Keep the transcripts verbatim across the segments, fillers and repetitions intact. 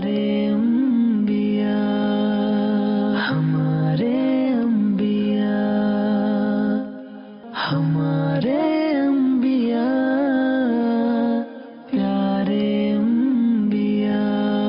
प्यारे अंबिया हमारे अंबिया हमारे अंबिया प्यारे अंबिया।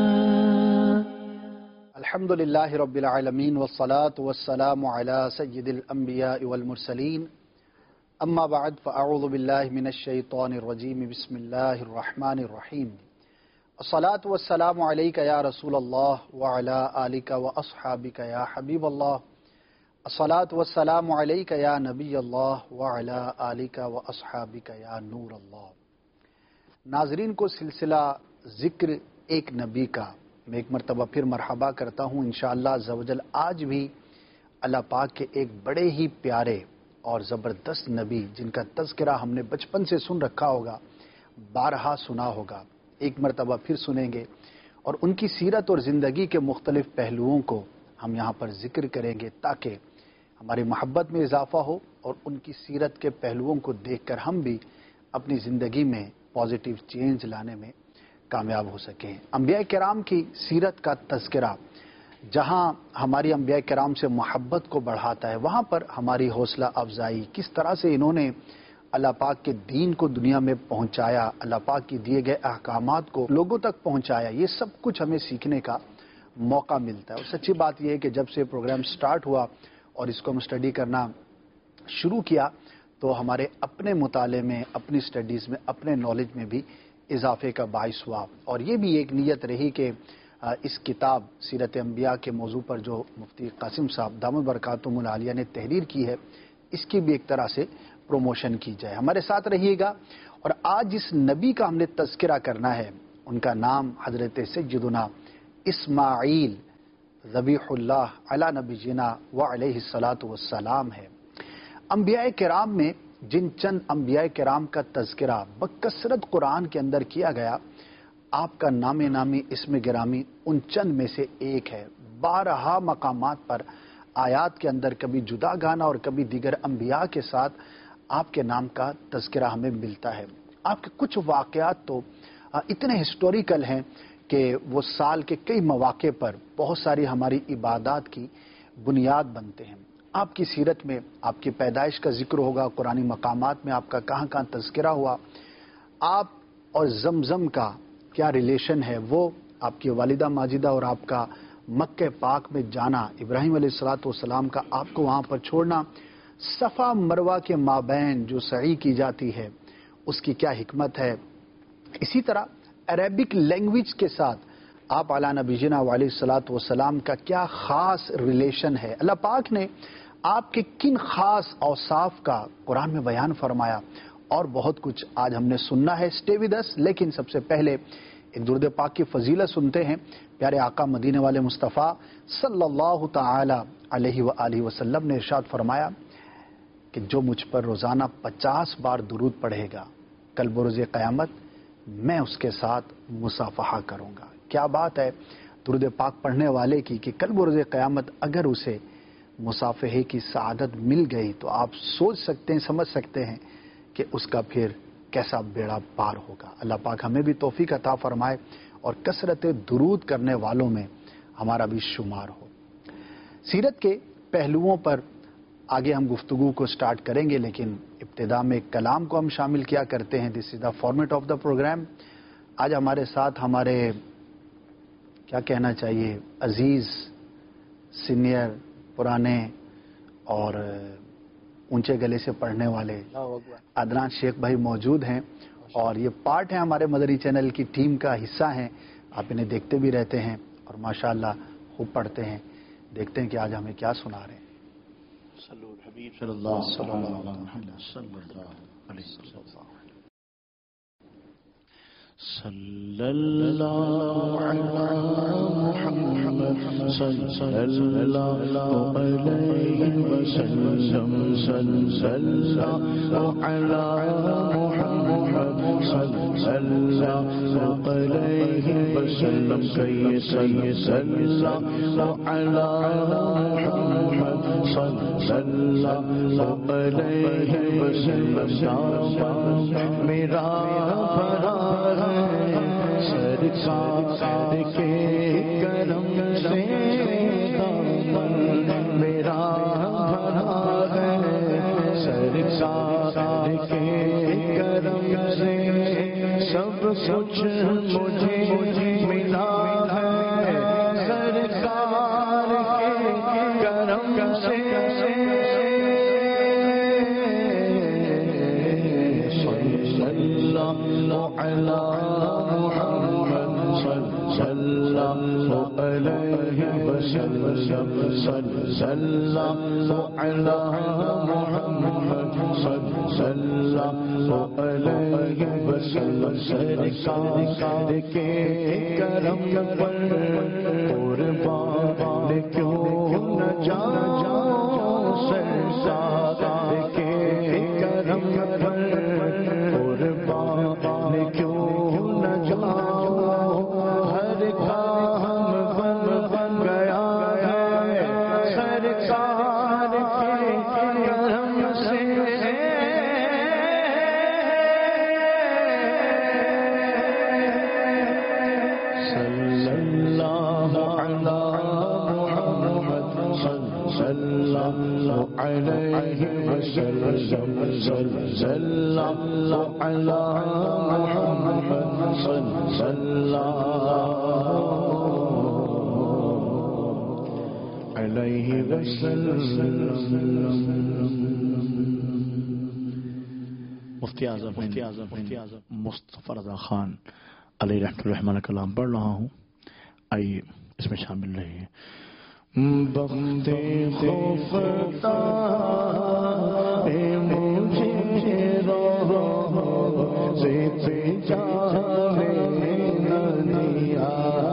अल्हम्दुलिल्लाहि रब्बिल आलमीन वस्सलातु वस्सलामु अला सय्यिदिल अंबिया वल मुरसलीन अम्मा बाद फ़अऊज़ु बिल्लाहि मिनश शैतानिर रजीम बिस्मिल्लाहिर रहमानिर रहीम। अस्सलातु वस्सलामु अलैका या रसूलल्लाह व अला आलिका व अस्हाबिका या हबीबल्लाह। अस्सलातु वस्सलामु अलैका या नबीयल्लाह व अला आलिका व अस्हाबिका या नूरल्लाह। नाज़रीन को सिलसिला ज़िक्र एक नबी का मैं एक मरतबा फिर मरहबा करता हूँ। इंशाअल्लाह अज़्ज़ा वजल आज भी अल्लाह पाक के एक बड़े ही प्यारे और ज़बरदस्त नबी जिनका तज़किरा हमने बचपन से सुन रखा होगा, बारहा सुना होगा, एक मरतबा फिर सुनेंगे और उनकी सीरत और ज़िंदगी के मुख्तलिफ़ पहलुओं को हम यहाँ पर ज़िक्र करेंगे ताकि हमारी मोहब्बत में इजाफ़ा हो और उनकी सीरत के पहलुओं को देखकर हम भी अपनी ज़िंदगी में पॉजिटिव चेंज लाने में कामयाब हो सकें। अंबिया किराम की सीरत का तज़किरा जहाँ हमारी अंबिया किराम से मोहब्बत को बढ़ाता है, वहाँ पर हमारी हौसला अफजाई किस तरह से इन्होंने अल्लाह पाक के दीन को दुनिया में पहुँचाया, अल्लाह पाक की दिए गए अहकामात को लोगों तक पहुँचाया, ये सब कुछ हमें सीखने का मौका मिलता है। और सच्ची बात यह है कि जब से प्रोग्राम स्टार्ट हुआ और इसको हम स्टडी करना शुरू किया तो हमारे अपने मुताले में, अपनी स्टडीज़ में, अपने नॉलेज में भी इजाफे का बाइस हुआ। और ये भी एक नीयत रही कि इस किताब सीरत अंबिया के मौजू पर जो मुफ्ती कासिम साहब दामद बरकातुहुमुल आलिया ने तहरीर की है, इसकी भी एक तरह से प्रमोशन की जाए। हमारे साथ रहिएगा। और आज जिस नबी का हमने तज़किरा करना है उनका नाम हज़रत सय्यदुना इस्माईल ज़बीहुल्लाह अला नबीना व अलैहिस्सलातु वस्सलाम है। अंबिया किराम में जिन चंद अंबिया किराम का तज़किरा बकसरत कुरान के अंदर किया गया, आपका नामे नामी इसमें गिरामी उन चंद में से एक है। बारहा मकामात पर आयात के अंदर कभी जुदा गाना और कभी दीगर अंबिया के साथ आपके नाम का तज़किरा हमें मिलता है। आपके कुछ वाक़यात तो इतने हिस्टोरिकल हैं कि वो साल के कई मौक़े पर बहुत सारी हमारी इबादत की बुनियाद बनते हैं। आपकी सीरत में आपकी पैदाइश का जिक्र होगा, कुरानी मकामात में आपका कहाँ कहाँ तज़किरा हुआ, आप और ज़मज़म का क्या रिलेशन है, वो आपकी वालिदा माजिदा और आपका मक्के पाक में जाना, इब्राहिम अलैहिस्सलातु वस्सलाम का आपको वहाँ पर छोड़ना, सफ़ा मरवा के माबैन जो सई की जाती है उसकी क्या हिकमत है। इसी तरह अरेबिक लैंग्वेज के साथ आप अला नबीना अलैहिस्सलातु वस्सलाम का क्या ख़ास रिलेशन है, अल्लाह पाक ने आपके किन ख़ास औसाफ का कुरान में बयान फरमाया और बहुत कुछ आज हमने सुनना है। Stay with us. लेकिन सबसे पहले एक दुरूद पाक की फजीलत सुनते हैं। प्यारे आका मदीने वाले मुस्तफ़ा सल्लल्लाहु तआला अलैहि व आलिहि वसल्लम ने इरशाद फरमाया कि जो मुझ पर रोज़ाना पचास बार दुरूद पढ़ेगा, कल बरोज़ क़यामत मैं उसके साथ मुसाफ़हा करूँगा। क्या बात है दुरूद पाक पढ़ने वाले की कि कल बरोज़ क़यामत अगर उसे मुसाफ़हे की सआदत मिल गई तो आप सोच सकते हैं, समझ सकते हैं कि उसका फिर कैसा बेड़ा पार होगा। अल्लाह पाक हमें भी तौफीक अता फरमाए और कसरत दुरूद करने वालों में हमारा भी शुमार हो। सीरत के पहलुओं पर आगे हम गुफ्तगू को स्टार्ट करेंगे, लेकिन इब्तिदा में कलाम को हम शामिल किया करते हैं। This is the format of the program. आज हमारे साथ हमारे क्या कहना चाहिए अजीज़, सीनियर, पुराने और ऊंचे गले से पढ़ने वाले अदनान शेख भाई मौजूद हैं और ये पार्ट है हमारे मदरी चैनल की टीम का हिस्सा हैं। आप इन्हें देखते भी रहते हैं और माशाअल्लाह खूब पढ़ते हैं। देखते हैं कि आज हमें क्या सुना रहे हैं। सल्लल्लाहु अलैहि मुहम्मद सल्लल्लाहु अलैहि वसल्लम सल्लल्लाहु अलैहि मुहम्मद सल्लल्लाहु अलैहि वसल्लम कहिए सल्लल्लाहु अलैहि मुहम्मद सल्लल्लाहु अलैहि वसल्लम मेरा भरा है سرکار کے کرم سے دامن میرا بھرا ہے سرکار کے کرم سے سب کچھ مجھے ملا ہے سرکار کے کرم سے صلی اللہ علی محمد صلی اللہ علیہ وسلم صلی اللہ علی محمد صلی اللہ علیہ وسلم سرکار کے کرم پر قربان کیوں نہ جاؤں سرکار کے کرم پر قربان کیوں نہ جاؤں ہر کام بن بن گیا ہے سرکار کے کرم سے علیہ وسلم صلی اللہ علی محمد صلی اللہ علیہ وسلم. مفتی اعظم مفتی اعظم مفتی اعظم مصطفی رضا خان علیہ رحمۃ الرحمٰن کا کلام پڑھ رہا ہوں. آئیے اس میں شامل رہیے. بندے خوفتا اے مجھے روح سے پہچانے نہ دیا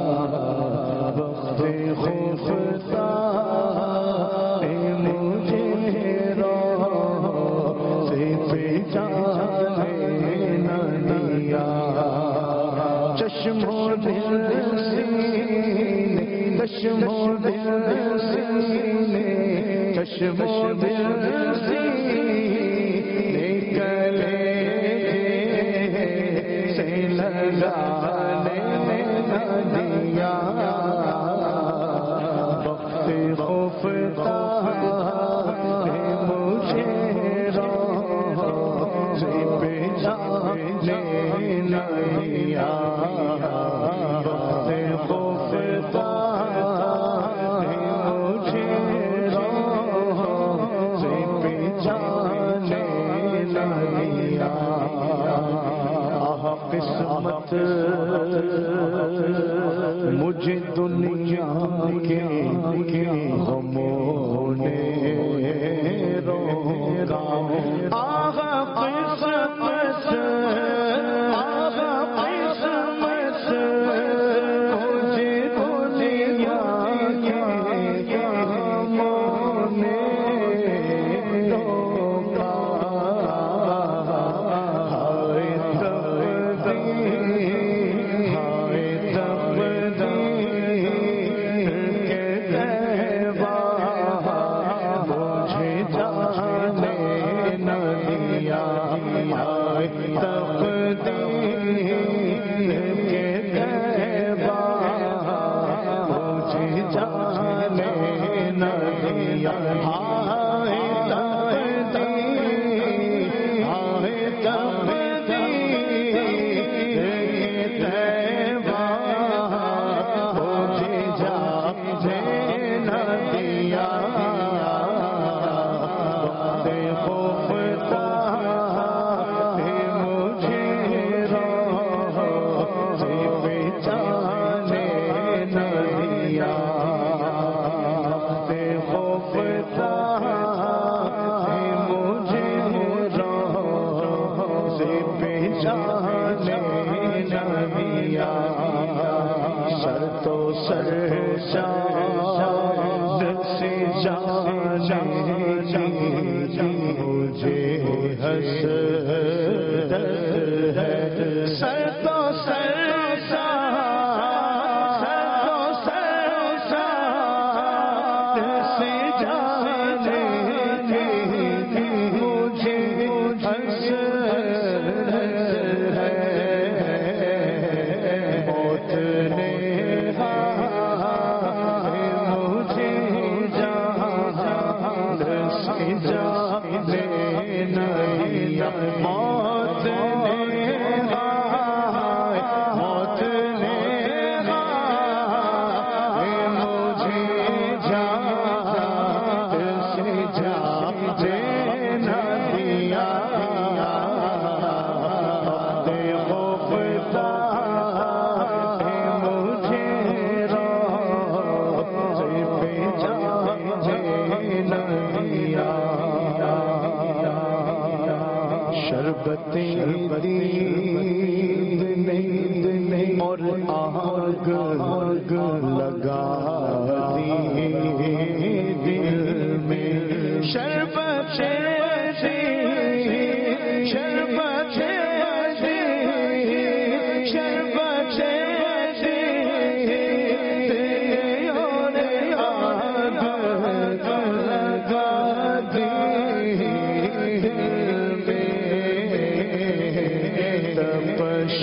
بندے خوفتا اے مجھے روح سے پہچانے نہ دیا چشم و دل چشم و دل سینے چشم و دل سینے کلے سے لگانے نہ دیا وقت خوفتا ہے مجھے روح سے پہچانے نہ دیا وقت خوفتا قسمت مجھے دنیا کے غموں نے روکا آہ قسمت آہ قسمت مجھے دنیا کے غموں نے روکا آگ لگا دی دل میں شربت سے شربت سے شربت سے اور آگ لگا دی دل میں تپش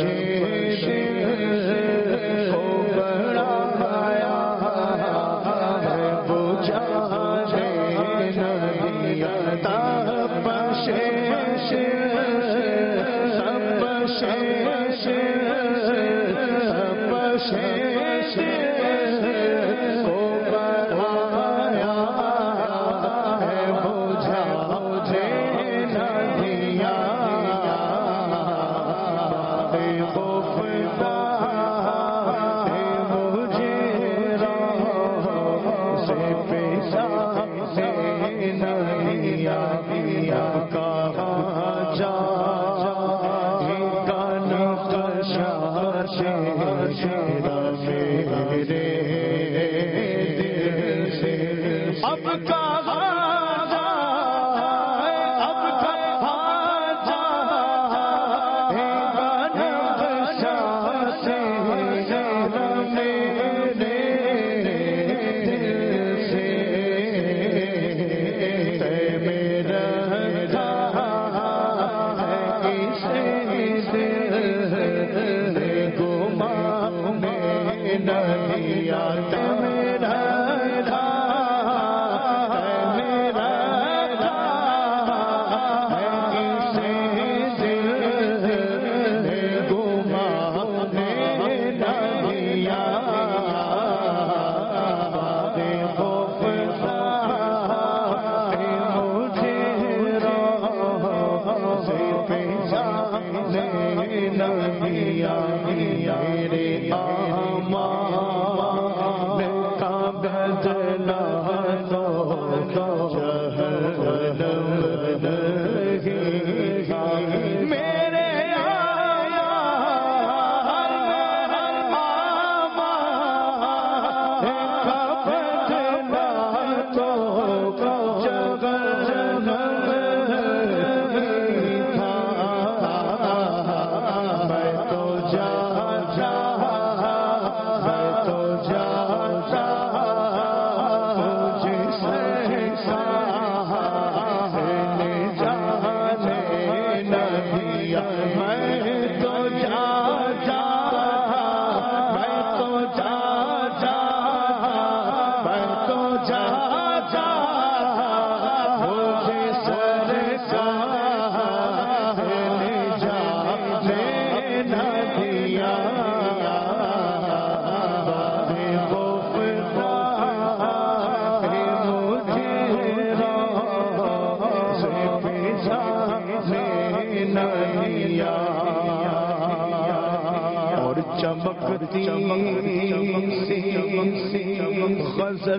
غزل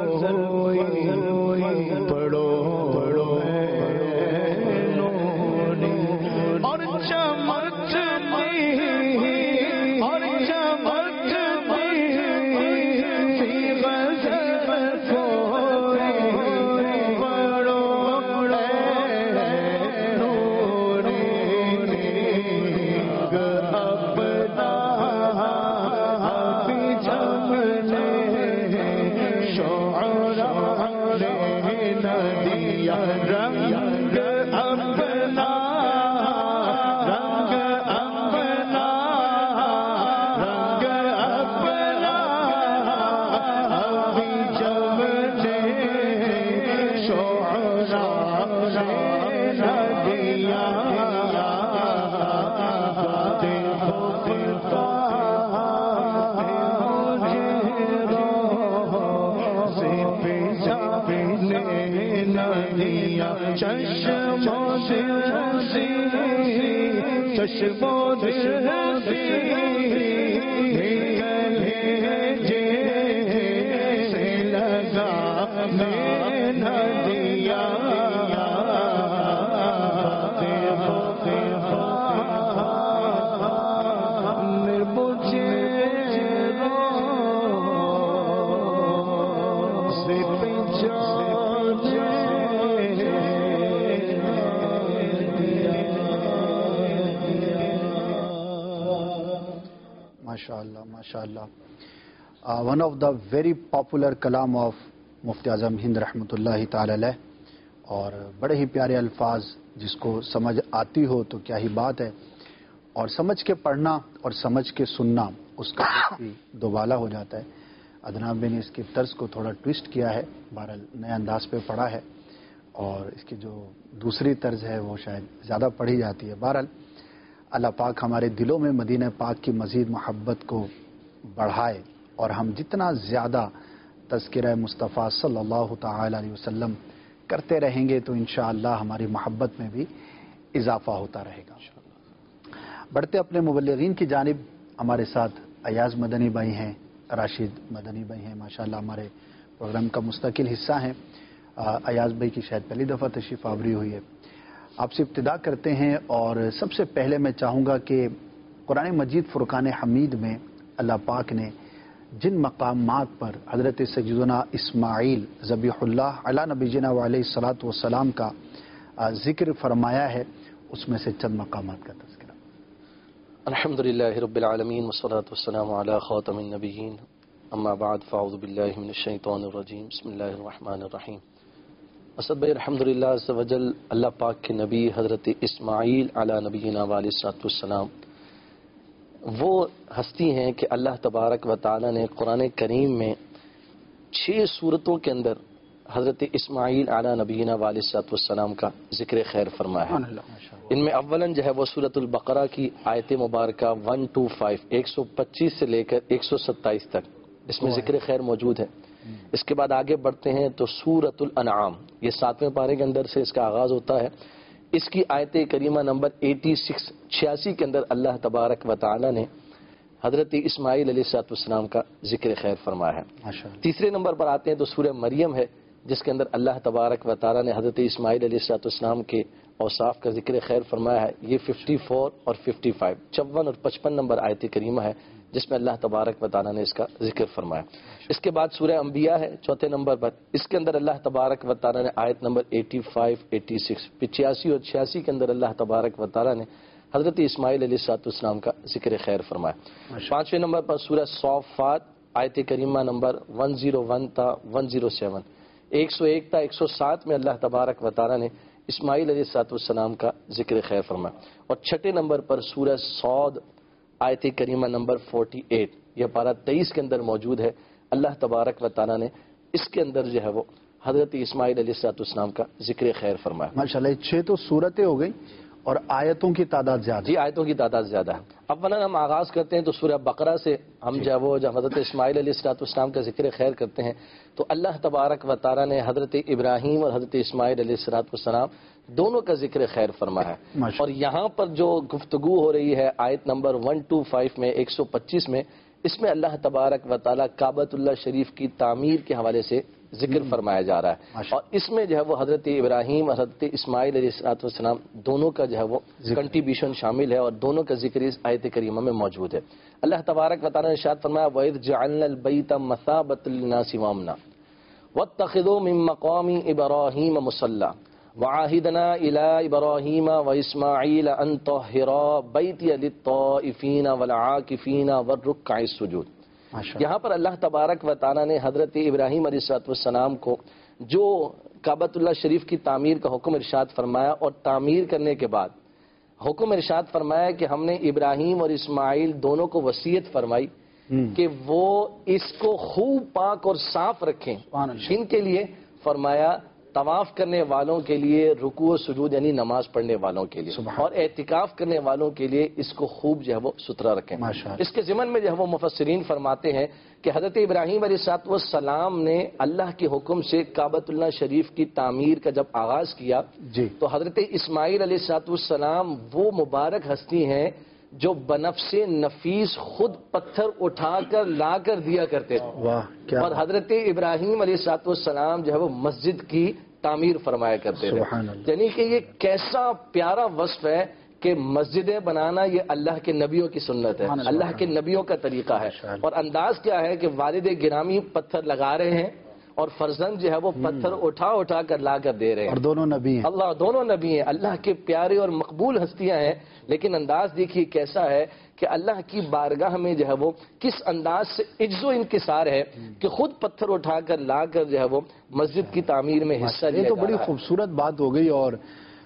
کھوئی پڑھو پڑھو اور چمکتی اور چمکتی غزل کھوئی پڑھو رنگ اپنا رنگ اپنا رنگ اپنا ابھی جب نے شعراء نے دیا دیکھو پتا مجھے روح سے پیچھا دیا چشموں سے چشموں سے سے لگا میں نہ دیا مجھے ماشاء اللہ. One of the very popular کلام آف مفتی اعظم ہند رحمۃ اللہ تعالی علیہ, اور بڑے ہی پیارے الفاظ, جس کو سمجھ آتی ہو تو کیا ہی بات ہے, اور سمجھ کے پڑھنا اور سمجھ کے سننا اس کا بھی دوبالا ہو جاتا ہے. ادنان بھائی نے اس کے طرز کو تھوڑا ٹویسٹ کیا ہے, بہرحال نئے انداز پہ پڑھا ہے, اور اس کی جو دوسری طرز ہے وہ شاید زیادہ پڑھی جاتی ہے. بہرحال اللہ پاک ہمارے دلوں میں مدینہ پاک کی مزید محبت کو بڑھائے, اور ہم جتنا زیادہ تذکرہ مصطفیٰ صلی اللہ تعالی علیہ وسلم کرتے رہیں گے تو انشاءاللہ ہماری محبت میں بھی اضافہ ہوتا رہے گا. بڑھتے اپنے مبلغین کی جانب, ہمارے ساتھ ایاز مدنی بھائی ہیں, راشد مدنی بھائی ہیں, ماشاءاللہ ہمارے پروگرام کا مستقل حصہ ہیں. ایاز بھائی کی شاید پہلی دفعہ تشریف آوری ہوئی ہے. آپ سے ابتدا کرتے ہیں, اور سب سے پہلے میں چاہوں گا کہ قرآن مجید فرقان حمید میں اللہ پاک نے جن مقامات پر حضرت سیدنا اسماعیل ذبیح اللہ علی نبینا علیہ الصلاۃ والسلام کا ذکر فرمایا ہے, اس میں سے چند مقامات کا تذکرہ. الحمدللہ رب العالمین والصلاۃ والسلام علی خاتم النبیین, اما بعد فاعوذ باللہ من الشیطان الرجیم, بسم اللہ الرحمن الرحیم. اسد بھائی الحمدللہ عز و جل اللہ پاک کے نبی حضرت اسماعیل علی نبینا علیہ الصلاۃ والسلام وہ ہستی ہیں کہ اللہ تبارک و تعالی نے قرآن کریم میں چھ صورتوں کے اندر حضرت اسماعیل علی نبینا علیہ الصلاۃ والسلام کا ذکر خیر فرمایا ہے. ان میں اولاً جو ہے وہ سورۃ البقرہ کی آیت مبارکہ ایک سو پچیس ایک سو پچیس سے لے کر ایک سو ستائیس تک اس میں ذکر خیر موجود ہے. اس کے بعد آگے بڑھتے ہیں تو سورۃ الانعام, یہ ساتویں پارے کے اندر سے اس کا آغاز ہوتا ہے. اس کی آیت کریمہ نمبر اٹھاسی چھیاسی کے اندر اللہ تبارک و تعالی نے حضرت اسماعیل علیہ الصلوۃ والسلام کا ذکر خیر فرمایا ہے. تیسرے نمبر پر آتے ہیں تو سورہ مریم ہے, جس کے اندر اللہ تبارک و تعالی نے حضرت اسماعیل علیہ الصلوۃ والسلام کے اوصاف کا ذکر خیر فرمایا ہے. یہ چون اور پچپن چون اور پچپن نمبر آیت کریمہ ہے جس میں اللہ تبارک و تعالی نے اس کا ذکر فرمایا. اس کے بعد سورہ انبیاء ہے چوتھے نمبر پر, اس کے اندر اللہ تبارک و تعالی نے آیت نمبر پچاسی چھیاسی پچاسی اور چھیاسی کے اندر اللہ تبارک و تعالی نے حضرت اسماعیل علیہ الصلوۃ والسلام کا ذکر خیر فرمایا. پانچویں نمبر پر سورہ صافات آیت کریمہ نمبر ایک سو ایک تا ایک سو سات ایک سو ایک تا ایک سو سات میں اللہ تبارک و تعالی نے اسماعیل علیہ الصلوۃ والسلام کا ذکر خیر فرمایا. اور چھٹے نمبر پر سورہ صاد آیت کریمہ نمبر اڑتالیس, یہ پارہ تیئیس کے اندر موجود ہے. اللہ تبارک و تعالی نے اس کے اندر جو ہے وہ حضرت اسماعیل علیہ الصلوۃ والسلام کا ذکر خیر فرمایا. ماشاءاللہ چھ تو صورتیں ہو گئی اور آیتوں کی تعداد زیادہ. جی آیتوں کی تعداد زیادہ ہے. اولا ہم آغاز کرتے ہیں تو سورہ بقرہ سے, ہم جو ہے وہ جب حضرت اسماعیل علیہ الصلوۃ والسلام کا ذکر خیر کرتے ہیں تو اللہ تبارک و تعالی نے حضرت ابراہیم اور حضرت اسماعیل علیہ الصلوۃ والسلام دونوں کا ذکر خیر فرمایا ہے. اور یہاں پر جو گفتگو ہو رہی ہے آیت نمبر ایک سو پچیس میں ایک سو پچیس میں, اس میں اللہ تبارک و تعالی کعبۃ اللہ شریف کی تعمیر کے حوالے سے ذکر فرمایا جا رہا ہے. اور اس میں جو ہے وہ حضرت ابراہیم اور حضرت اسماعیل علیہ الصلوۃ والسلام دونوں کا جو ہے وہ کنٹریبیوشن شامل ہے, اور دونوں کا ذکر اس آیت کریمہ میں موجود ہے. اللہ تبارک و تعالی نے ارشاد فرمایا وَإِذْ جَعَلْنَا الْبَيْتَ مَثَابَةً لِلنَّاسِ وَأَمْنًا وَاتَّخِذُوا مِن مَّقَامِ إِبْرَاهِيمَ مُصَلًّى وَعَاهِدْنَا إِلَىٰ إِبْرَاهِيمَ وَإِسْمَاعِيلَ أَن طَهِّرَا بَيْتِيَ لِلطَّائِفِينَ وَالْعَاكِفِينَ وَالرُّكَّعِ السُّجُودِ. یہاں پر اللہ تبارک و تعالی نے حضرت ابراہیم علیہ الصلوۃ والسلام کو جو کعبۃ اللہ شریف کی تعمیر کا حکم ارشاد فرمایا, اور تعمیر کرنے کے بعد حکم ارشاد فرمایا کہ ہم نے ابراہیم اور اسماعیل دونوں کو وصیت فرمائی کہ وہ اس کو خوب پاک اور صاف رکھیں. ان کے لیے فرمایا طواف کرنے والوں کے لیے, رکوع و سجود یعنی نماز پڑھنے والوں کے لیے, اور اعتکاف کرنے والوں کے لیے اس کو خوب جو ہے وہ ستھرا رکھیں. اس کے ضمن میں جو ہے وہ مفسرین فرماتے ہیں کہ حضرت ابراہیم علیہ الصلوۃ والسلام نے اللہ کے حکم سے کعبۃ اللہ شریف کی تعمیر کا جب آغاز کیا جی تو حضرت اسماعیل علیہ الصلوۃ والسلام وہ مبارک ہستی ہیں جو بنفس نفیس خود پتھر اٹھا کر لا کر دیا کرتے تھے. اور حضرت ابراہیم علیہ الصلوۃ والسلام جو ہے وہ مسجد کی تعمیر فرمایا کرتے تھے. یعنی کہ یہ کیسا پیارا وصف ہے کہ مسجدیں بنانا یہ اللہ کے نبیوں کی سنت ہے, اللہ کے نبیوں کا طریقہ ہے. اور انداز کیا ہے کہ والد گرامی پتھر لگا رہے ہیں اور فرزند جو ہے وہ پتھر اٹھا اٹھا کر لا کر دے رہے ہیں، اور دونوں نبی ہیں، اللہ دونوں نبی ہیں، اللہ کے پیارے اور مقبول ہستیاں ہیں، لیکن انداز دیکھیے کیسا ہے کہ اللہ کی بارگاہ میں جو ہے وہ کس انداز سے عجز و انکسار ہے کہ خود پتھر اٹھا کر لا کر جو ہے وہ مسجد کی تعمیر میں حصہ لیا۔ یہ تو بڑی خوبصورت بات ہو گئی، اور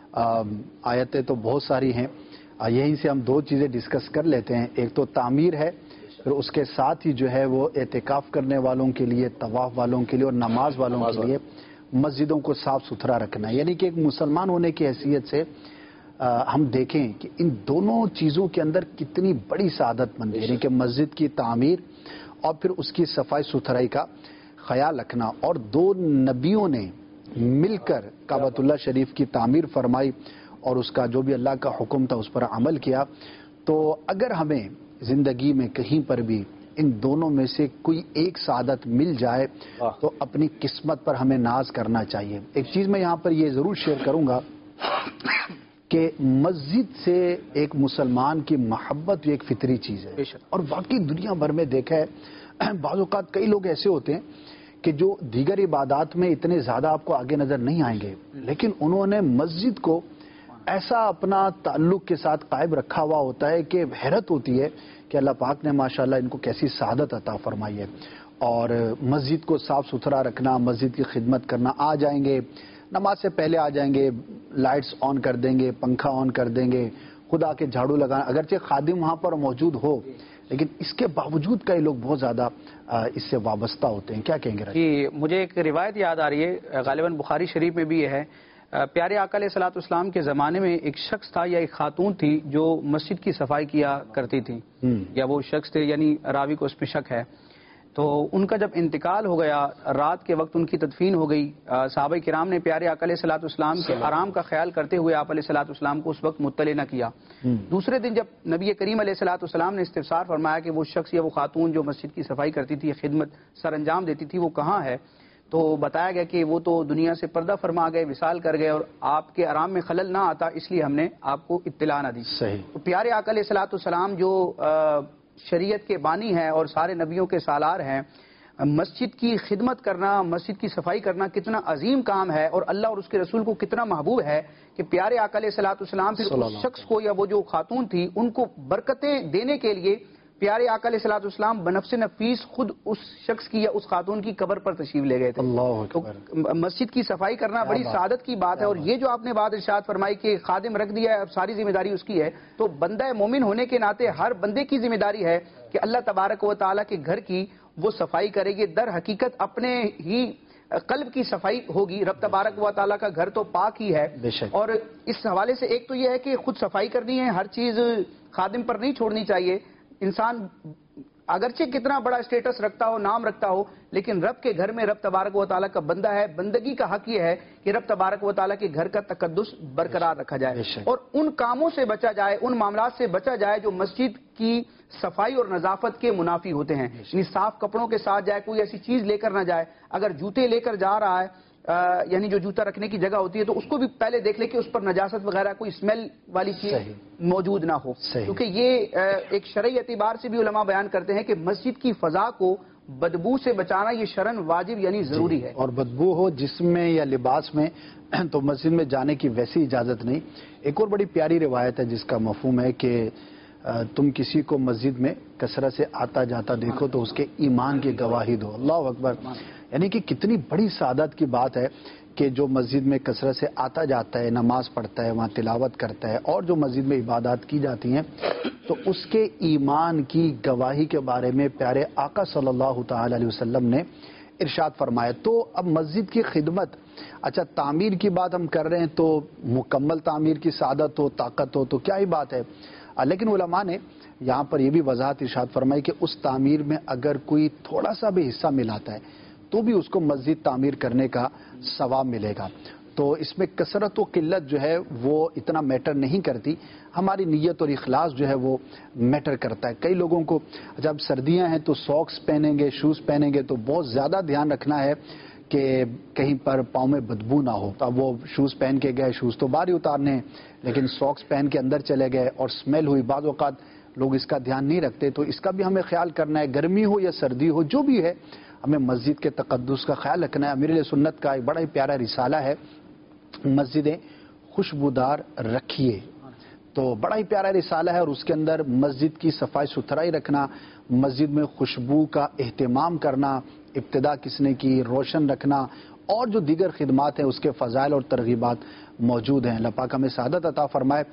آیتیں تو بہت ساری ہیں، یہیں سے ہم دو چیزیں ڈسکس کر لیتے ہیں، ایک تو تعمیر ہے، پھر اس کے ساتھ ہی جو ہے وہ اعتکاف کرنے والوں کے لیے، طواف والوں کے لیے اور نماز والوں کے لیے مسجدوں کو صاف ستھرا رکھنا، یعنی کہ ایک مسلمان ہونے کی حیثیت سے ہم دیکھیں کہ ان دونوں چیزوں کے اندر کتنی بڑی سعادت مند ہے، یعنی کہ مسجد کی تعمیر اور پھر اس کی صفائی ستھرائی کا خیال رکھنا، اور دو نبیوں نے مل کر کعبۃ اللہ شریف کی تعمیر فرمائی اور اس کا جو بھی اللہ کا حکم تھا اس پر عمل کیا۔ تو اگر ہمیں زندگی میں کہیں پر بھی ان دونوں میں سے کوئی ایک سعادت مل جائے تو اپنی قسمت پر ہمیں ناز کرنا چاہیے۔ ایک چیز میں یہاں پر یہ ضرور شیئر کروں گا کہ مسجد سے ایک مسلمان کی محبت ایک فطری چیز ہے، اور واقعی دنیا بھر میں دیکھا ہے بعض اوقات کئی لوگ ایسے ہوتے ہیں کہ جو دیگر عبادات میں اتنے زیادہ آپ کو آگے نظر نہیں آئیں گے، لیکن انہوں نے مسجد کو ایسا اپنا تعلق کے ساتھ قائم رکھا ہوا ہوتا ہے کہ حیرت ہوتی ہے کہ اللہ پاک نے ماشاءاللہ ان کو کیسی سعادت عطا فرمائی ہے۔ اور مسجد کو صاف ستھرا رکھنا، مسجد کی خدمت کرنا، آ جائیں گے نماز سے پہلے آ جائیں گے، لائٹس آن کر دیں گے، پنکھا آن کر دیں گے، خود آ کے جھاڑو لگانا، اگرچہ خادم وہاں پر موجود ہو لیکن اس کے باوجود کئی لوگ بہت زیادہ اس سے وابستہ ہوتے ہیں۔ کیا کہیں گے؟ جی مجھے ایک روایت یاد آ رہی ہے، غالباً بخاری شریف میں بھی یہ ہے، پیارے آقا علیہ الصلوۃ والسلام کے زمانے میں ایک شخص تھا یا ایک خاتون تھی جو مسجد کی صفائی کیا کرتی تھی، یا وہ شخص تھے، یعنی راوی کو اس پہ شک ہے۔ تو ان کا جب انتقال ہو گیا، رات کے وقت ان کی تدفین ہو گئی، صحابہ کرام نے پیارے آقا علیہ الصلوۃ والسلام کے آرام کا خیال کرتے ہوئے آپ علیہ الصلوۃ والسلام کو اس وقت مطلع نہ کیا۔ دوسرے دن جب نبی کریم علیہ الصلوۃ والسلام نے استفسار فرمایا کہ وہ شخص یا وہ خاتون جو مسجد کی صفائی کرتی تھی، خدمت سر انجام دیتی تھی، وہ کہاں ہے، تو بتایا گیا کہ وہ تو دنیا سے پردہ فرما گئے، وصال کر گئے، اور آپ کے آرام میں خلل نہ آتا اس لیے ہم نے آپ کو اطلاع نہ دی۔ صحیح۔ تو پیارے آقا علیہ الصلوۃ والسلام جو شریعت کے بانی ہیں اور سارے نبیوں کے سالار ہیں، مسجد کی خدمت کرنا، مسجد کی صفائی کرنا کتنا عظیم کام ہے، اور اللہ اور اس کے رسول کو کتنا محبوب ہے کہ پیارے آقا علیہ الصلوۃ والسلام پھر اس شخص کو یا وہ جو خاتون تھی ان کو برکتیں دینے کے لیے پیارے آقا علیہ الصلوۃ والسلام بنفس نفیس خود اس شخص کی یا اس خاتون کی قبر پر تشریف لے گئے تھے۔ اللہ تو مسجد کی صفائی کرنا بڑی سعادت کی بات ہے، اور یہ جو آپ نے بات ارشاد فرمائی کہ خادم رکھ دیا ہے اب ساری ذمہ داری اس کی ہے، تو بندہ مومن ہونے کے ناطے ہر بندے کی ذمہ داری ہے کہ اللہ تبارک و تعالیٰ کے گھر کی وہ صفائی کرے گی۔ در حقیقت اپنے ہی قلب کی صفائی ہوگی، رب تبارک و تعالیٰ کا گھر تو پاک ہی ہے، اور اس حوالے سے ایک تو یہ ہے کہ خود صفائی کرنی ہے، ہر چیز خادم پر نہیں چھوڑنی چاہیے۔ انسان اگرچہ کتنا بڑا اسٹیٹس رکھتا ہو، نام رکھتا ہو، لیکن رب کے گھر میں رب تبارک و تعالیٰ کا بندہ ہے، بندگی کا حق یہ ہے کہ رب تبارک و تعالیٰ کے گھر کا تقدس برقرار رکھا جائے اور ان کاموں سے بچا جائے، ان معاملات سے بچا جائے جو مسجد کی صفائی اور نظافت کے منافی ہوتے ہیں۔ یعنی صاف کپڑوں کے ساتھ جائے، کوئی ایسی چیز لے کر نہ جائے، اگر جوتے لے کر جا رہا ہے یعنی جو جوتا رکھنے کی جگہ ہوتی ہے تو اس کو بھی پہلے دیکھ لے کہ اس پر نجاست وغیرہ کوئی اسمیل والی چیز موجود نہ ہو، کیونکہ یہ ایک شرعی اعتبار سے بھی علماء بیان کرتے ہیں کہ مسجد کی فضا کو بدبو سے بچانا یہ شرعن واجب یعنی ضروری ہے، اور بدبو ہو جسم میں یا لباس میں تو مسجد میں جانے کی ویسی اجازت نہیں۔ ایک اور بڑی پیاری روایت ہے جس کا مفہوم ہے کہ تم کسی کو مسجد میں کثرت سے آتا جاتا دیکھو تو اس کے ایمان کی گواہی دو۔ اللہ اکبر، یعنی کہ کتنی بڑی سعادت کی بات ہے کہ جو مسجد میں کثرت سے آتا جاتا ہے، نماز پڑھتا ہے، وہاں تلاوت کرتا ہے اور جو مسجد میں عبادات کی جاتی ہیں تو اس کے ایمان کی گواہی کے بارے میں پیارے آقا صلی اللہ تعالی علیہ وسلم نے ارشاد فرمایا۔ تو اب مسجد کی خدمت، اچھا تعمیر کی بات ہم کر رہے ہیں تو مکمل تعمیر کی سعادت ہو، طاقت ہو تو کیا ہی بات ہے، لیکن علماء نے یہاں پر یہ بھی وضاحت ارشاد فرمائی کہ اس تعمیر میں اگر کوئی تھوڑا سا بھی حصہ ملاتا ہے تو بھی اس کو مسجد تعمیر کرنے کا ثواب ملے گا۔ تو اس میں کثرت و قلت جو ہے وہ اتنا میٹر نہیں کرتی، ہماری نیت اور اخلاص جو ہے وہ میٹر کرتا ہے۔ کئی لوگوں کو جب سردیاں ہیں تو ساکس پہنیں گے، شوز پہنیں گے تو بہت زیادہ دھیان رکھنا ہے کہ کہیں پر پاؤں میں بدبو نہ ہو۔ اب وہ شوز پہن کے گئے، شوز تو باہر ہی اتارنے ہیں لیکن ساکس پہن کے اندر چلے گئے اور اسمیل ہوئی، بعض اوقات لوگ اس کا دھیان نہیں رکھتے، تو اس کا بھی ہمیں خیال کرنا ہے۔ گرمی ہو یا سردی ہو جو بھی ہے ہمیں مسجد کے تقدس کا خیال رکھنا ہے. امیر اہل سنت کا ایک بڑا ہی پیارا رسالہ ہے مسجدیں خوشبودار رکھیے، تو بڑا ہی پیارا رسالہ ہے، اور اس کے اندر مسجد کی صفائی ستھرائی رکھنا، مسجد میں خوشبو کا اہتمام کرنا، ابتدا کس نے کی، روشن رکھنا، اور جو دیگر خدمات ہیں اس کے فضائل اور ترغیبات موجود ہیں. اللہ پاک ہمیں سعادت عطا فرمائے.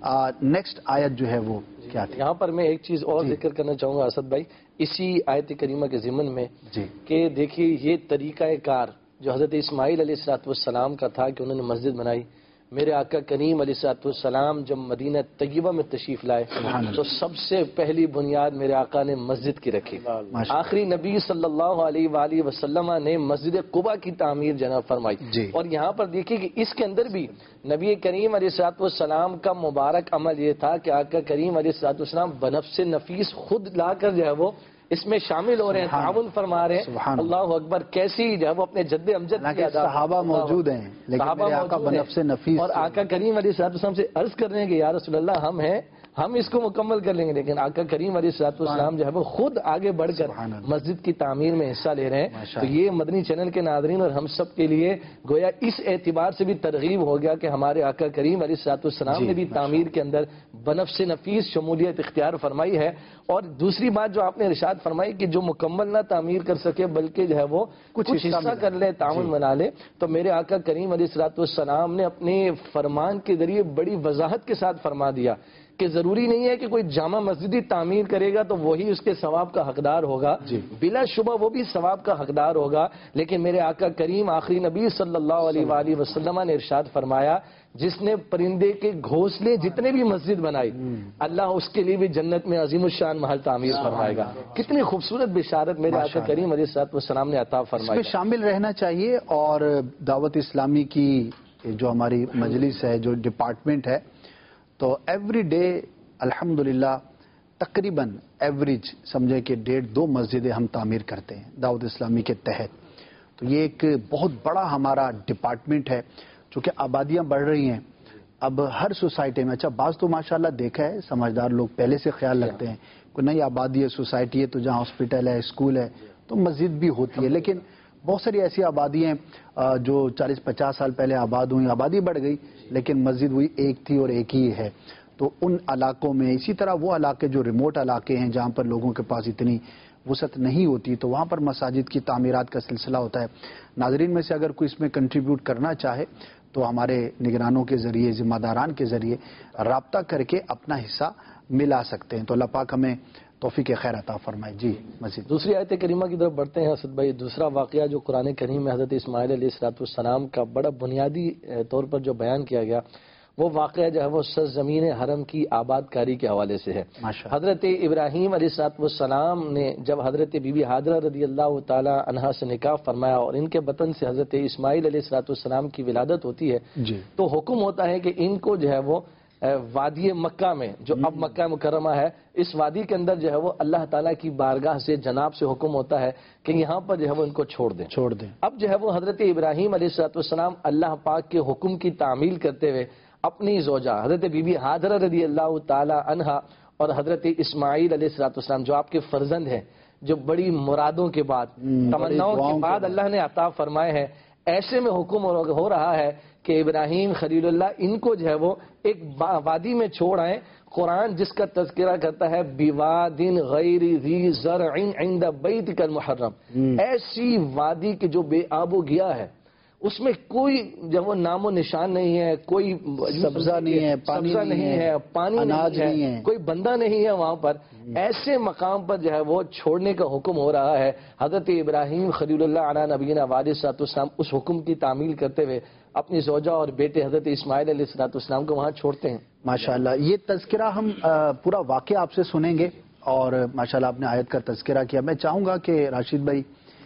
نیکسٹ آیت جو ہے وہ کیا تھی؟ یہاں پر میں ایک چیز اور جی. ذکر کرنا چاہوں گا اسد بھائی اسی آیت کریمہ کے ضمن میں جی کہ دیکھیے یہ طریقہ کار جو حضرت اسماعیل علیہ الصلوۃ والسلام کا تھا کہ انہوں نے مسجد بنائی. میرے آقا کریم علیہ الصلوۃ والسلام جب مدینہ طیبہ میں تشریف لائے تو سب سے پہلی بنیاد میرے آقا نے مسجد کی رکھی. آخری نبی صلی اللہ علیہ وآلہ وسلم نے مسجد قباء کی تعمیر جناب فرمائی. جی. اور یہاں پر دیکھیے کہ اس کے اندر بھی نبی کریم علیہ الصلوۃ والسلام کا مبارک عمل یہ تھا کہ آقا کریم علیہ الصلوۃ والسلام بنفس نفیس خود لا کر جو ہے وہ اس میں شامل ہو رہے ہیں، تعاون فرما رہے ہیں. اللہ اکبر، کیسی جو ہے وہ اپنے جد امجد کی ادا. صحابہ موجود ہیں لیکن میرے آقا بنفس نفیس، اور آقا کریم علیہ الصلوۃ والسلام سے عرض کر رہے ہیں کہ یا رسول اللہ ہم ہیں، ہم اس کو مکمل کر لیں گے، لیکن آقا کریم علیہ الصلوۃ والسلام جو ہے وہ خود آگے بڑھ کر مسجد کی تعمیر میں حصہ لے رہے ہیں. تو یہ مدنی چینل کے ناظرین اور ہم سب کے لیے گویا اس اعتبار سے بھی ترغیب ہو گیا کہ ہمارے آقا کریم علیہ الصلوۃ والسلام نے بھی تعمیر کے اندر بنفس نفیس شمولیت اختیار فرمائی ہے. اور دوسری بات جو آپ نے ارشاد فرمائی کہ جو مکمل نہ تعمیر کر سکے بلکہ جو ہے وہ کچھ حصہ کر لے، تعاون بنا لے، تو میرے آقا کریم علیہ الصلوۃ والسلام نے اپنے فرمان کے ذریعے بڑی وضاحت کے ساتھ فرما دیا کہ ضروری نہیں ہے کہ کوئی جامع مسجد تعمیر کرے گا تو وہی اس کے ثواب کا حقدار ہوگا. بلا شبہ وہ بھی ثواب کا حقدار ہوگا، لیکن میرے آقا کریم آخری نبی صلی اللہ علیہ وآلہ وسلم نے ارشاد فرمایا جس نے پرندے کے گھونسلے جتنے بھی مسجد بنائی اللہ اس کے لیے بھی جنت میں عظیم الشان محل تعمیر فرمائے گا. کتنی خوبصورت بشارت میرے آقا کریم علیہ الصلوۃ والسلام نے عطا فرمائی. اس میں شامل رہنا چاہیے. اور دعوت اسلامی کی جو ہماری مجلس ہے، جو ڈپارٹمنٹ ہے، تو ایوری ڈے الحمدللہ تقریباً ایوریج سمجھے کہ ڈیڑھ دو مسجدیں ہم تعمیر کرتے ہیں دعوت اسلامی کے تحت. تو یہ ایک بہت بڑا ہمارا ڈپارٹمنٹ ہے. چونکہ آبادیاں بڑھ رہی ہیں اب ہر سوسائٹی میں. اچھا بعض تو ماشاءاللہ دیکھا ہے سمجھدار لوگ پہلے سے خیال رکھتے ہیں کوئی نئی آبادی ہے، سوسائٹی ہے، تو جہاں ہاسپٹل ہے، اسکول ہے تو مسجد بھی ہوتی ہے. لیکن بہت ساری ایسی آبادی ہیں جو چالیس پچاس سال پہلے آباد ہوئی، آبادی بڑھ گئی لیکن مسجد وہی ایک تھی اور ایک ہی ہے. تو ان علاقوں میں، اسی طرح وہ علاقے جو ریموٹ علاقے ہیں جہاں پر لوگوں کے پاس اتنی وسعت نہیں ہوتی تو وہاں پر مساجد کی تعمیرات کا سلسلہ ہوتا ہے. ناظرین میں سے اگر کوئی اس میں کنٹریبیوٹ کرنا چاہے تو ہمارے نگرانوں کے ذریعے، ذمہ داران کے ذریعے رابطہ کر کے اپنا حصہ ملا سکتے ہیں. تو اللہ پاک ہمیں توفیق خیر عطا فرمائے. جی مزید دوسری آیت کریمہ کی طرف بڑھتے ہیں اسد بھائی. دوسرا واقعہ جو قرآن کریم میں حضرت اسماعیل علیہ الصلوۃ والسلام کا بڑا بنیادی طور پر جو بیان کیا گیا وہ واقعہ جو ہے وہ سرزمین حرم کی آباد کاری کے حوالے سے ہے. حضرت ابراہیم علیہ الصلوۃ والسلام نے جب حضرت بی بی حاجرہ رضی اللہ تعالی عنہا سے نکاح فرمایا اور ان کے بطن سے حضرت اسماعیل علیہ الصلوۃ والسلام کی ولادت ہوتی ہے جی. تو حکم ہوتا ہے کہ ان کو جو ہے وہ وادی مکہ میں، جو اب مکہ مکرمہ ہے، اس وادی کے اندر جو ہے وہ اللہ تعالیٰ کی بارگاہ سے جناب سے حکم ہوتا ہے کہ یہاں پر جو ہے وہ ان کو چھوڑ دیں چھوڑ دیں اب جو ہے وہ حضرت ابراہیم علیہ الصلوۃ والسلام اللہ پاک کے حکم کی تعمیل کرتے ہوئے اپنی زوجہ حضرت بی بی حاجرہ رضی اللہ تعالی عنہا اور حضرت اسماعیل علیہ الصلوۃ والسلام جو آپ کے فرزند ہیں، جو بڑی مرادوں کے بعد، تمناؤں کے بعد اللہ نے عطا فرمائے ہیں، ایسے میں حکم ہو رہا ہے کہ ابراہیم خلیل اللہ ان کو جو ہے وہ ایک وادی میں چھوڑ آئیں. قرآن جس کا تذکرہ کرتا ہے بوادٍ غیر ذی زرع عند بیتک المحرم، ایسی وادی کے جو بے آب و گیا ہے، اس میں کوئی جب وہ نام و نشان نہیں ہے، کوئی سبزہ نہیں ہے، سبزہ نہیں ہے، پانی نہیں ہے، کوئی بندہ نہیں ہے وہاں پر، ایسے مقام پر جو ہے وہ چھوڑنے کا حکم ہو رہا ہے. حضرت ابراہیم خلیل اللہ علیہ نبینا وعلیہ الصلوۃ والسلام اس حکم کی تعمیل کرتے ہوئے اپنی زوجہ اور بیٹے حضرت اسماعیل علیہ الصلوۃ والسلام کو وہاں چھوڑتے ہیں. ماشاءاللہ یہ تذکرہ ہم پورا واقعہ آپ سے سنیں گے اور ماشاءاللہ آپ نے آیت کا تذکرہ کیا. میں چاہوں گا کہ راشد بھائی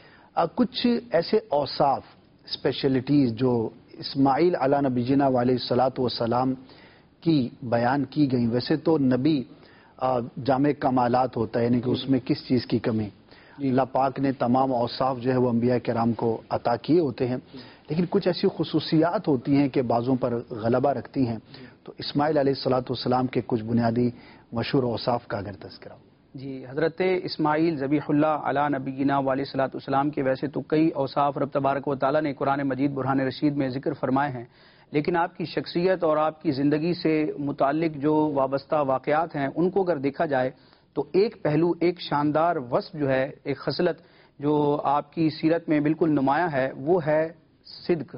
کچھ ایسے اوصاف، اسپیشلٹیز جو اسماعیل علیہ نبی جینا علیہ الصلوۃ والسلام کی بیان کی گئیں. ویسے تو نبی جامع کمالات ہوتا ہے، یعنی کہ اس میں کس چیز کی کمی، اللہ پاک نے تمام اوصاف جو ہے وہ انبیاء کرام کو عطا کیے ہوتے ہیں، لیکن کچھ ایسی خصوصیات ہوتی ہیں کہ بعضوں پر غلبہ رکھتی ہیں. تو اسماعیل علیہ الصلوۃ والسلام کے کچھ بنیادی مشہور اوصاف کا اگر تذکرہ ہو. جی حضرت اسماعیل ذبیح اللہ علی نبینا علیہ الصلوۃ والسلام کے ویسے تو کئی اوصاف رب تبارک و تعالیٰ نے قرآن مجید برہان رشید میں ذکر فرمائے ہیں، لیکن آپ کی شخصیت اور آپ کی زندگی سے متعلق جو وابستہ واقعات ہیں ان کو اگر دیکھا جائے تو ایک پہلو، ایک شاندار وصف جو ہے، ایک خصلت جو آپ کی سیرت میں بالکل نمایاں ہے، وہ ہے صدق،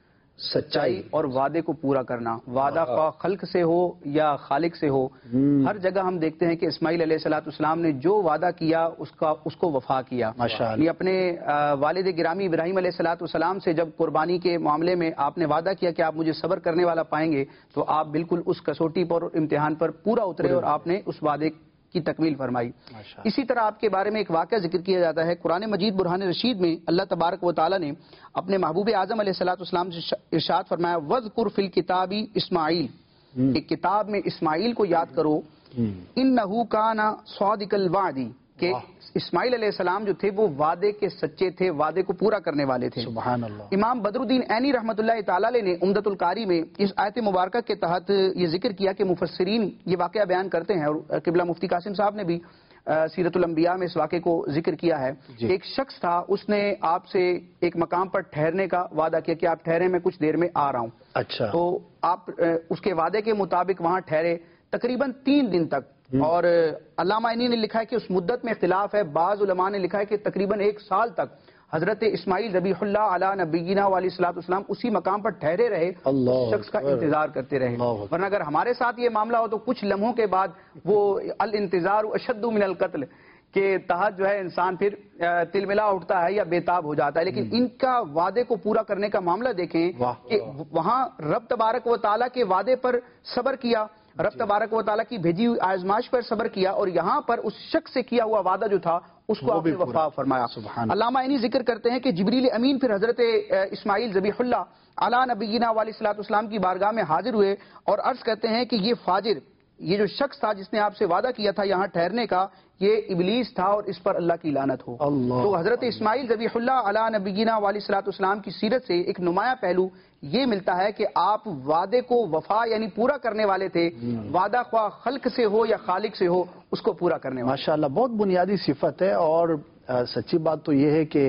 سچائی اور وعدے کو پورا کرنا۔ وعدہ خواہ خلق سے ہو یا خالق سے ہو، ہر جگہ ہم دیکھتے ہیں کہ اسماعیل علیہ الصلوۃ والسلام نے جو وعدہ کیا اس کا اس کو وفا کیا۔ یعنی اپنے والد گرامی ابراہیم علیہ الصلوۃ والسلام سے جب قربانی کے معاملے میں آپ نے وعدہ کیا کہ آپ مجھے صبر کرنے والا پائیں گے، تو آپ بالکل اس کسوٹی پر اور امتحان پر پورا اترے اور آپ نے اس وعدے کی تکمیل فرمائی۔ اسی طرح آپ کے بارے میں ایک واقعہ ذکر کیا جاتا ہے قرآن مجید برہان رشید میں، اللہ تبارک و تعالیٰ نے اپنے محبوب اعظم علیہ الصلوۃ والسلام سے ارشاد فرمایا وَاذْكُرْ فِي الْكِتَابِ اسماعیل، ایک کتاب میں اسماعیل کو یاد کرو، إِنَّهُ كَانَ صَادِقَ الْوَعْدِ، کہ اسماعیل علیہ السلام جو تھے وہ وعدے کے سچے تھے، وعدے کو پورا کرنے والے تھے۔ سبحان اللہ۔ امام بدر الدین عینی رحمۃ اللہ تعالی علیہ نے عمدۃ القاری میں اس آیت مبارکہ کے تحت یہ ذکر کیا کہ مفسرین یہ واقعہ بیان کرتے ہیں، اور قبلہ مفتی قاسم صاحب نے بھی سیرت الانبیاء میں اس واقعے کو ذکر کیا ہے۔ جی۔ ایک شخص تھا، اس نے آپ سے ایک مقام پر ٹھہرنے کا وعدہ کیا کہ آپ ٹھہرے، میں کچھ دیر میں آ رہا ہوں۔ اچھا۔ تو آپ اس کے وعدے کے مطابق وہاں ٹھہرے تقریباً تین دن تک، اور علامہ عینی نے لکھا ہے کہ اس مدت میں اختلاف ہے، بعض علماء نے لکھا ہے کہ تقریباً ایک سال تک حضرت اسماعیل ذبیح اللہ علی نبینا علیہ الصلوۃ والسلام اسی مقام پر ٹھہرے رہے، اس شخص کا انتظار کرتے رہے۔ ورنہ اگر ہمارے ساتھ یہ معاملہ ہو تو کچھ لمحوں کے بعد وہ الانتظار اشد من القتل کے تحت جو ہے انسان پھر تل ملا اٹھتا ہے یا بے تاب ہو جاتا ہے، لیکن ان کا وعدے کو پورا کرنے کا معاملہ دیکھیں کہ وہاں رب تبارک و تعالیٰ کے وعدے پر صبر کیا، رب تبارک و تعالیٰ کی بھیجی ہوئی آزمائش پر صبر کیا، اور یہاں پر اس شخص سے کیا ہوا وعدہ جو تھا اس کو آپ نے وفا فرمایا۔ علامہ عینی ذکر کرتے ہیں کہ جبریل امین پھر حضرت اسماعیل ذبیح اللہ علی نبینا علیہ الصلوۃ والسلام کی بارگاہ میں حاضر ہوئے اور عرض کرتے ہیں کہ یہ فاجر، یہ جو شخص تھا جس نے آپ سے وعدہ کیا تھا یہاں ٹھہرنے کا، یہ ابلیس تھا اور اس پر اللہ کی لعنت ہو۔ تو حضرت اسماعیل ذبیح اللہ علی نبینا علیہ الصلوۃ والسلام کی سیرت سے ایک نمایاں پہلو یہ ملتا ہے کہ آپ وعدے کو وفا یعنی پورا کرنے والے تھے، وعدہ خواہ خلق سے ہو یا خالق سے ہو اس کو پورا کرنے والے۔ ماشاءاللہ، بہت بنیادی صفت ہے، اور سچی بات تو یہ ہے کہ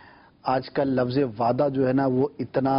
آج کل لفظ وعدہ جو ہے نا وہ اتنا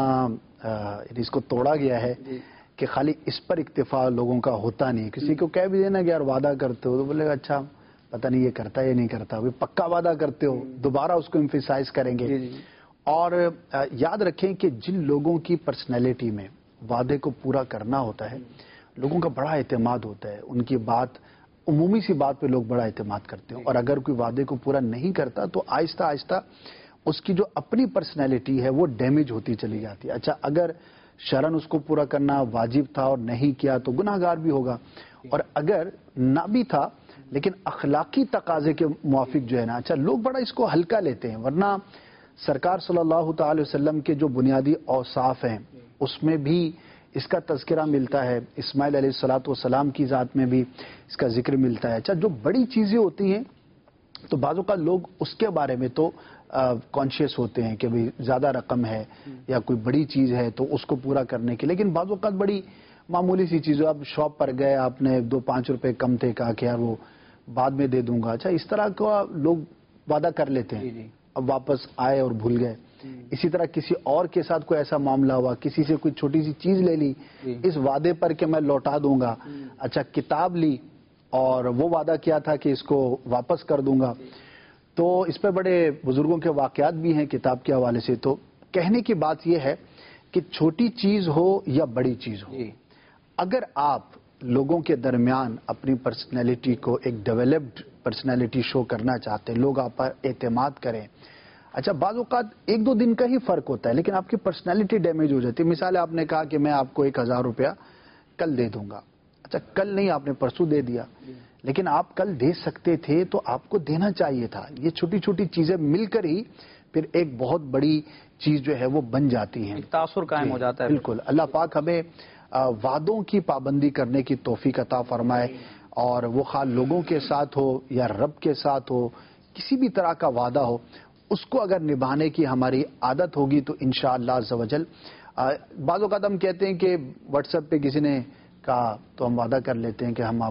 اس کو توڑا گیا ہے کہ خالی اس پر اکتفا لوگوں کا ہوتا نہیں۔ کسی کو کہہ بھی دینا کہ یار وعدہ کرتے ہو تو بولے گا اچھا پتہ نہیں یہ کرتا ہے یا نہیں کرتا، ابھی پکا وعدہ کرتے ہو، دوبارہ اس کو ایمفیسائز کریں گے۔ اور یاد رکھیں کہ جن لوگوں کی پرسنالٹی میں وعدے کو پورا کرنا ہوتا ہے، لوگوں کا بڑا اعتماد ہوتا ہے، ان کی بات، عمومی سی بات پہ لوگ بڑا اعتماد کرتے ہیں، اور اگر کوئی وعدے کو پورا نہیں کرتا تو آہستہ آہستہ اس کی جو اپنی پرسنالٹی ہے وہ ڈیمیج ہوتی چلی جاتی ہے۔ اچھا، اگر شرعاً اس کو پورا کرنا واجب تھا اور نہیں کیا تو گناہ گار بھی ہوگا، اور اگر نہ بھی تھا لیکن اخلاقی تقاضے کے موافق جو ہے نا، اچھا لوگ بڑا اس کو ہلکا لیتے ہیں، ورنہ سرکار صلی اللہ تعالی وسلم کے جو بنیادی اوصاف ہیں اس میں بھی اس کا تذکرہ ملتا ہے، اسماعیل علیہ الصلوۃ والسلام کی ذات میں بھی اس کا ذکر ملتا ہے۔ اچھا، جو بڑی چیزیں ہوتی ہیں تو بعض اوقات لوگ اس کے بارے میں تو کانشیس ہوتے ہیں کہ بھئی زیادہ رقم ہے یا کوئی بڑی چیز ہے تو اس کو پورا کرنے کے، لیکن بعض اوقات بڑی معمولی سی چیز ہو، آپ شاپ پر گئے، آپ نے دو پانچ روپے کم تھے، کہا کہ یار وہ بعد میں دے دوں گا، اچھا اس طرح کا لوگ وعدہ کر لیتے ہیں، اب واپس آئے اور بھول گئے۔ اسی طرح کسی اور کے ساتھ کوئی ایسا معاملہ ہوا، کسی سے کوئی چھوٹی سی چیز لے لی اس وعدے پر کہ میں لوٹا دوں گا، اچھا کتاب لی اور وہ وعدہ کیا تھا کہ اس کو واپس کر دوں گا، تو اس پہ بڑے بزرگوں کے واقعات بھی ہیں کتاب کے حوالے سے۔ تو کہنے کی بات یہ ہے کہ چھوٹی چیز ہو یا بڑی چیز ہو، اگر آپ لوگوں کے درمیان اپنی پرسنالٹی کو ایک ڈیولپڈ پرسنالٹی شو کرنا چاہتے ہیں، لوگ آپ پر اعتماد کریں، اچھا بعض اوقات ایک دو دن کا ہی فرق ہوتا ہے لیکن آپ کی پرسنالٹی ڈیمیج ہو جاتی ہے۔ مثال آپ نے کہا کہ میں آپ کو ایک ہزار روپیہ کل دے دوں گا، اچھا کل نہیں آپ نے پرسوں دے دیا، لیکن آپ کل دے سکتے تھے تو آپ کو دینا چاہیے تھا۔ یہ چھوٹی چھوٹی چیزیں مل کر ہی پھر ایک بہت بڑی چیز جو ہے وہ بن جاتی ہیں، تاثر قائم ہو جاتا ہے۔ بالکل، اللہ پاک ہمیں وعدوں کی پابندی کرنے کی توفیق عطا فرمائے، اور وہ خواہ لوگوں کے ساتھ ہو یا رب کے ساتھ ہو، کسی بھی طرح کا وعدہ ہو اس کو اگر نبھانے کی ہماری عادت ہوگی تو انشاءاللہ عز و جل۔ بعض اوقات ہم کہتے ہیں کہ واٹس ایپ پہ کسی نے کہا تو ہم وعدہ کر لیتے ہیں کہ ہم آپ کو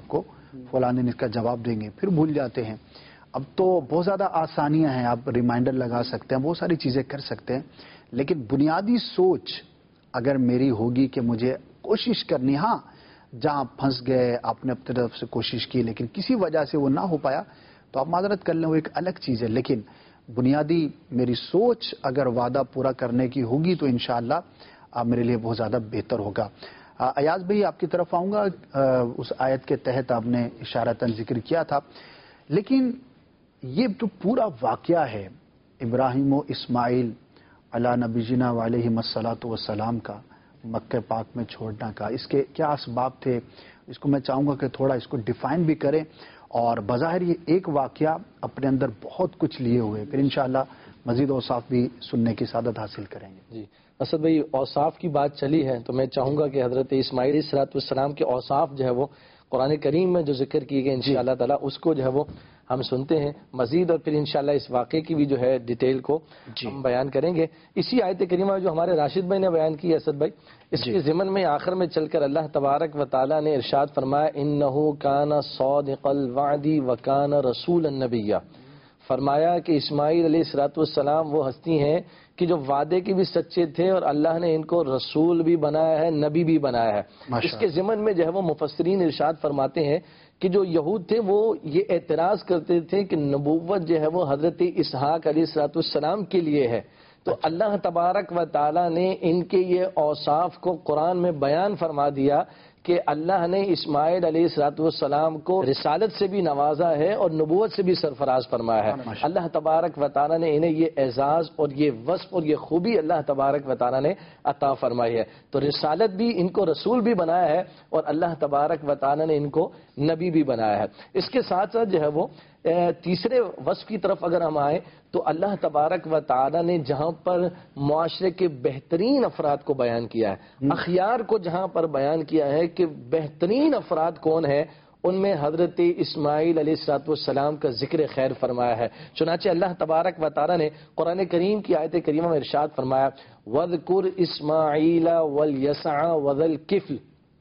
فلاں دن اس کا جواب دیں گے، پھر بھول جاتے ہیں۔ اب تو بہت زیادہ آسانیاں ہیں، آپ ریمائنڈر لگا سکتے ہیں، بہت ساری چیزیں کر سکتے ہیں، لیکن بنیادی سوچ اگر میری ہوگی کہ مجھے کوشش کرنی، ہاں جہاں پھنس گئے آپ نے اپنی طرف سے کوشش کی لیکن کسی وجہ سے وہ نہ ہو پایا تو آپ معذرت کر لیں، وہ ایک الگ چیز ہے، لیکن بنیادی میری سوچ اگر وعدہ پورا کرنے کی ہوگی تو انشاءاللہ میرے لیے بہت زیادہ بہتر ہوگا۔ ایاز بھائی آپ کی طرف آؤں گا، اس آیت کے تحت آپ نے اشارتاً ذکر کیا تھا، لیکن یہ جو پورا واقعہ ہے ابراہیم و اسماعیل علی نبینا علیہم الصلاۃ والسلام کا مکہ پاک میں چھوڑنا کا، اس کے کیا اسباب تھے، اس کو میں چاہوں گا کہ تھوڑا اس کو ڈیفائن بھی کریں، اور بظاہر یہ ایک واقعہ اپنے اندر بہت کچھ لیے ہوئے، پھر انشاءاللہ مزید اوصاف بھی سننے کی سعادت حاصل کریں گے۔ جی اسد بھائی، اوصاف کی بات چلی ہے تو میں چاہوں گا کہ حضرت اسماعیل علیہ الصلوۃ والسلام کے اوصاف جو ہے وہ قرآن کریم میں جو ذکر کیے گئے انشاءاللہ تعالی اس کو جو ہے وہ ہم سنتے ہیں مزید، اور پھر انشاءاللہ اس واقعے کی بھی جو ہے ڈیٹیل کو ہم بیان کریں گے۔ اسی آیت کریمہ جو ہمارے راشد بھائی نے بیان کی ہے اسد بھائی، اس کے ضمن میں آخر میں چل کر اللہ تبارک و تعالی نے ارشاد فرمایا انہ کان صادق الوعد وکان رسولا نبیا، فرمایا کہ اسماعیل علیہ الصلوۃ والسلام وہ ہستی ہیں کہ جو وعدے کے بھی سچے تھے اور اللہ نے ان کو رسول بھی بنایا ہے، نبی بھی بنایا ہے۔ اس کے ضمن میں جو ہے وہ مفسرین ارشاد فرماتے ہیں کہ جو یہود تھے وہ یہ اعتراض کرتے تھے کہ نبوت جو ہے وہ حضرت اسحاق علیہ الصلوۃ والسلام کے لیے ہے، تو اللہ تبارک و تعالی نے ان کے یہ اوصاف کو قرآن میں بیان فرما دیا کہ اللہ نے اسماعیل علیہ الصلوۃ والسلام کو رسالت سے بھی نوازا ہے اور نبوت سے بھی سرفراز فرمایا ہے۔ اللہ تبارک و تعالی نے انہیں یہ اعزاز اور یہ وصف اور یہ خوبی اللہ تبارک و تعالی نے عطا فرمائی ہے، تو رسالت بھی ان کو رسول بھی بنایا ہے اور اللہ تبارک و تعالی نے ان کو نبی بھی بنایا ہے۔ اس کے ساتھ ساتھ جو ہے وہ تیسرے وصف کی طرف اگر ہم آئیں تو اللہ تبارک و تعالی نے جہاں پر معاشرے کے بہترین افراد کو بیان کیا ہے، اخیار کو جہاں پر بیان کیا ہے کہ بہترین افراد کون ہیں، ان میں حضرت اسماعیل علیہ الصلوۃ والسلام کا ذکر خیر فرمایا ہے۔ چنانچہ اللہ تبارک و تعالی نے قرآن کریم کی آیت کریمہ میں ارشاد فرمایا وَاذْكُرْ إِسْمَاعِيلَ وَالْيَسَعَ وَذَا الْكِفْلِ،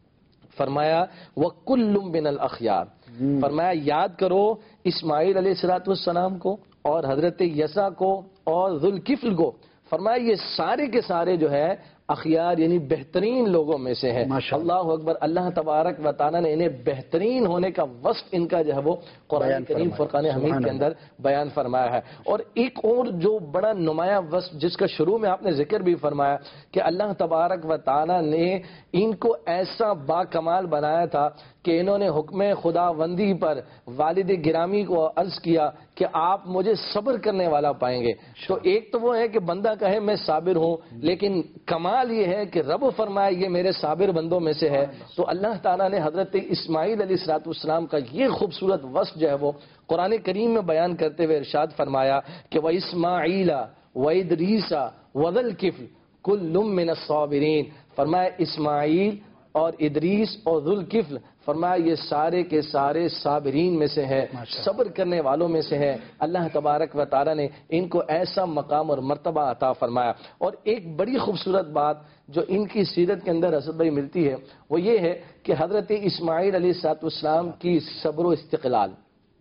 فرمایا وَكُلٌّ مِّنَ الْأَخْيَارِ، فرمایا یاد کرو اسماعیل علیہ الصلوۃ والسلام کو اور حضرت یسع کو اور ذوالکفل کو، فرمایا یہ سارے کے سارے جو ہے اخیار یعنی بہترین لوگوں میں سے ہے۔ اللہ اکبر، اللہ تبارک و تعالی نے انہیں بہترین ہونے کا وصف ان کا جو ہے وہ قرآن کریم فرقان حمید کے اندر بیان فرمایا ہے۔ اور ایک اور جو بڑا نمایاں وصف جس کا شروع میں آپ نے ذکر بھی فرمایا کہ اللہ تبارک و تعالی نے ان کو ایسا با کمال بنایا تھا کہ انہوں نے حکم خداوندی پر والد گرامی کو عرض کیا کہ آپ مجھے صبر کرنے والا پائیں گے۔ تو ایک تو وہ ہے کہ بندہ کہے میں صابر ہوں، لیکن کمال یہ ہے کہ رب فرمائے یہ میرے صابر بندوں میں سے ہے۔ تو اللہ تعالیٰ نے حضرت اسماعیل علیہ الصلوۃ والسلام کا یہ خوبصورت وصف جو ہے وہ قرآن کریم میں بیان کرتے ہوئے ارشاد فرمایا کہ وَإِسْمَاعِيلَ وَإِدْرِيسَ وَذَا الْكِفْلِ كُلٌّ مِّنَ الصَّابِرِينَ، فرمایا اسماعیل اور ادریس اور ذوالکفل، فرمایا یہ سارے کے سارے صابرین میں سے ہے، صبر کرنے والوں میں سے ہے۔ اللہ تبارک و تعالی نے ان کو ایسا مقام اور مرتبہ عطا فرمایا۔ اور ایک بڑی خوبصورت بات جو ان کی سیرت کے اندر اسد بھائی ملتی ہے وہ یہ ہے کہ حضرت اسماعیل علیہ الصلوۃ والسلام کی صبر و استقلال،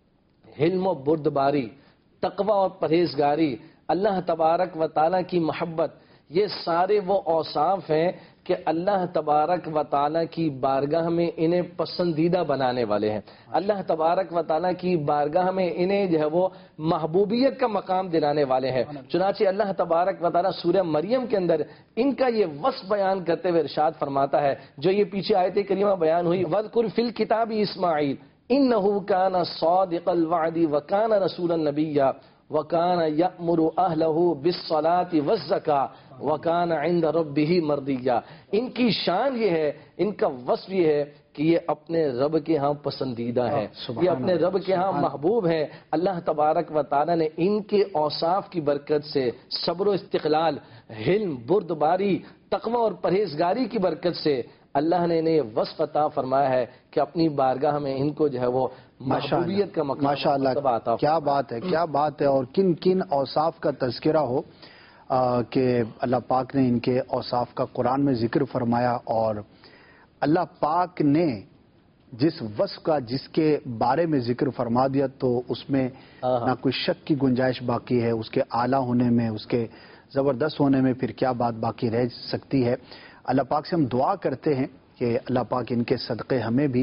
حلم و بردباری، تقوی اور پرہیزگاری، اللہ تبارک و تعالی کی محبت، یہ سارے وہ اوصاف ہیں کہ اللہ تبارک و تعالیٰ کی بارگاہ میں انہیں پسندیدہ بنانے والے ہیں۔ اللہ تبارک و تعالیٰ کی بارگاہ میں انہیں جو ہے وہ محبوبیت کا مقام دلانے والے ہیں۔ چنانچہ اللہ تبارک و تعالیٰ سورہ مریم کے اندر ان کا یہ وصف بیان کرتے ہوئے ارشاد فرماتا ہے جو یہ پیچھے آیت کریمہ بیان ہوئی وَاذْكُرْ فِي الْكِتَابِ إِسْمَاعِيلَ إِنَّهُ كَانَ صَادِقَ الْوَعْدِ وَكَانَ رَسُولًا نَبِيًّا وَكَانَ يَأْمُرُ أَهْلَهُ بِالصَّلَاةِ وَالزَّكَاةِ وَكَانَ عِندَ رَبِّهِ مَرْضِيًّا۔ ان کی شان یہ ہے، ان کا وصف یہ ہے کہ یہ اپنے رب کے ہاں پسندیدہ ہے، یہ اپنے رب کے ہاں محبوب ہے۔ اللہ تبارک و تعالی نے ان کے اوصاف کی برکت سے، صبر و استقلال، حلم، بردباری، تقوی اور پرہیزگاری کی برکت سے اللہ نے انہیں وصف عطا فرمایا ہے کہ اپنی بارگاہ میں ان کو جو ہے وہ محبوبیت کا مقام ماشاء اللہ، کیا بات ہے، کیا بات ہے۔ اور کن کن اوصاف کا تذکرہ ہو کہ اللہ پاک نے ان کے اوصاف کا قرآن میں ذکر فرمایا، اور اللہ پاک نے جس وصف کا جس کے بارے میں ذکر فرما دیا تو اس میں نہ کوئی شک کی گنجائش باقی ہے، اس کے اعلیٰ ہونے میں، اس کے زبردست ہونے میں پھر کیا بات باقی رہ سکتی ہے۔ اللہ پاک سے ہم دعا کرتے ہیں کہ اللہ پاک ان کے صدقے ہمیں بھی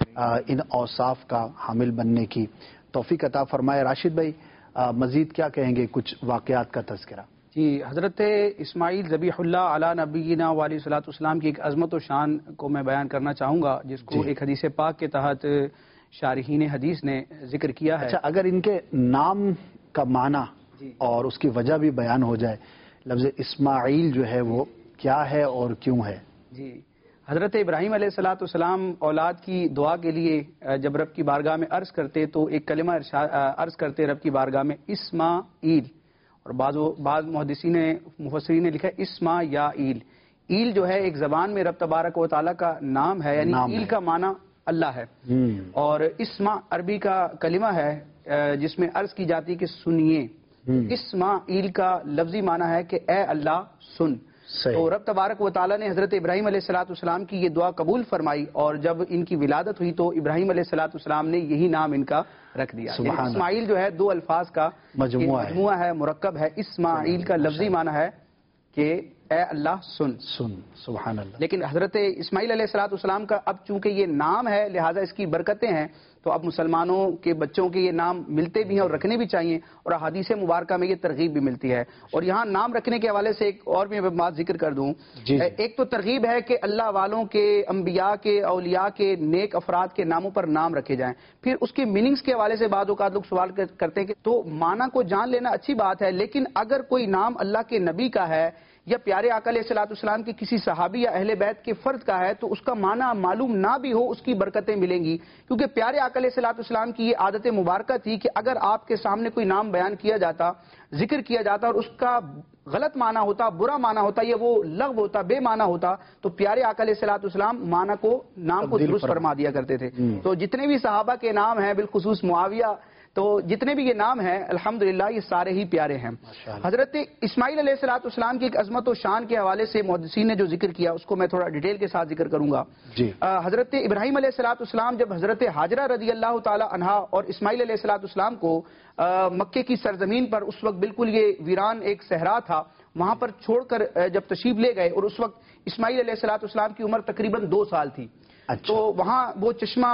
ان اوصاف کا حامل بننے کی توفیق عطا فرمائے۔ راشد بھائی مزید کیا کہیں گے کچھ واقعات کا تذکرہ؟ جی، حضرت اسماعیل ذبیح اللہ علی نبینا و علیہ الصلوۃ والسلام کی ایک عظمت و شان کو میں بیان کرنا چاہوں گا، جس کو جی۔ ایک حدیث پاک کے تحت شارحین حدیث نے ذکر کیا ہے۔ اچھا، اگر ان کے نام کا معنی جی۔ اور اس کی وجہ بھی بیان ہو جائے، لفظ اسماعیل جو ہے وہ کیا ہے اور کیوں ہے؟ جی، حضرت ابراہیم علیہ الصلوۃ والسلام اولاد کی دعا کے لیے جب رب کی بارگاہ میں عرض کرتے تو ایک کلمہ عرض کرتے رب کی بارگاہ میں اسماعیل، اور بعض بعض محدثین مفسرین نے لکھا اسما یا ایل۔ ایل جو ہے ایک زبان میں رب تبارک و تعالیٰ کا نام ہے، یعنی نام ایل ہے۔ کا معنی اللہ ہے، اور اسما عربی کا کلمہ ہے جس میں عرض کی جاتی ہے کہ سنیے۔ اسما ایل کا لفظی معنی ہے کہ اے اللہ سن۔ صحیح۔ تو رب تبارک و تعالیٰ نے حضرت ابراہیم علیہ الصلوۃ والسلام کی یہ دعا قبول فرمائی، اور جب ان کی ولادت ہوئی تو ابراہیم علیہ الصلوۃ والسلام نے یہی نام ان کا رکھ دیا۔ سبحان یعنی اللہ۔ اسماعیل جو ہے دو الفاظ کا مجموعہ ہے۔ مجموعہ ہے، مرکب ہے۔ اسماعیل کا لفظی معنی ہے کہ اے اللہ سن سن، سبحان اللہ۔ لیکن حضرت اسماعیل علیہ الصلوۃ والسلام کا اب چونکہ یہ نام ہے لہٰذا اس کی برکتیں ہیں، تو اب مسلمانوں کے بچوں کے یہ نام ملتے بھی ہیں اور رکھنے بھی چاہیے، اور احادیث مبارکہ میں یہ ترغیب بھی ملتی ہے۔ اور یہاں نام رکھنے کے حوالے سے ایک اور بھی بات ذکر کر دوں۔ جی جی۔ ایک تو ترغیب ہے کہ اللہ والوں کے، انبیاء کے، اولیاء کے، نیک افراد کے ناموں پر نام رکھے جائیں۔ پھر اس کے میننگز کے حوالے سے بعض اوقات لوگ سوال کرتے ہیں کہ تو معنی کو جان لینا اچھی بات ہے، لیکن اگر کوئی نام اللہ کے نبی کا ہے یا پیارے آقا علیہ الصلوۃ والسلام کے کسی صحابی یا اہل بیت کے فرد کا ہے تو اس کا معنی معلوم نہ بھی ہو، اس کی برکتیں ملیں گی، کیونکہ پیارے آقا علیہ الصلوۃ والسلام کی یہ عادت مبارکہ تھی کہ اگر آپ کے سامنے کوئی نام بیان کیا جاتا، ذکر کیا جاتا، اور اس کا غلط معنی ہوتا، برا معنی ہوتا، یا وہ لغو ہوتا، بے معنی ہوتا، تو پیارے آقا علیہ الصلوۃ والسلام معنی کو، نام کو درست فرما دیا کرتے تھے۔ تو جتنے بھی صحابہ کے نام ہیں، بالخصوص معاویہ، تو جتنے بھی یہ نام ہیں الحمدللہ یہ سارے ہی پیارے ہیں۔ حضرت اسماعیل علیہ الصلوۃ والسلام کی ایک عظمت و شان کے حوالے سے محدثین نے جو ذکر کیا اس کو میں تھوڑا ڈیٹیل کے ساتھ ذکر کروں گا۔ جی۔ حضرت ابراہیم علیہ الصلوۃ والسلام جب حضرت ہاجرہ رضی اللہ تعالی عنہا اور اسماعیل علیہ الصلوۃ والسلام کو مکے کی سرزمین پر، اس وقت بالکل یہ ویران ایک صحرا تھا، وہاں پر چھوڑ کر جب تشریف لے گئے، اور اس وقت اسماعیل علیہ الصلوۃ والسلام کی عمر تقریباً دو سال تھی۔ اچھا۔ تو وہاں وہ چشمہ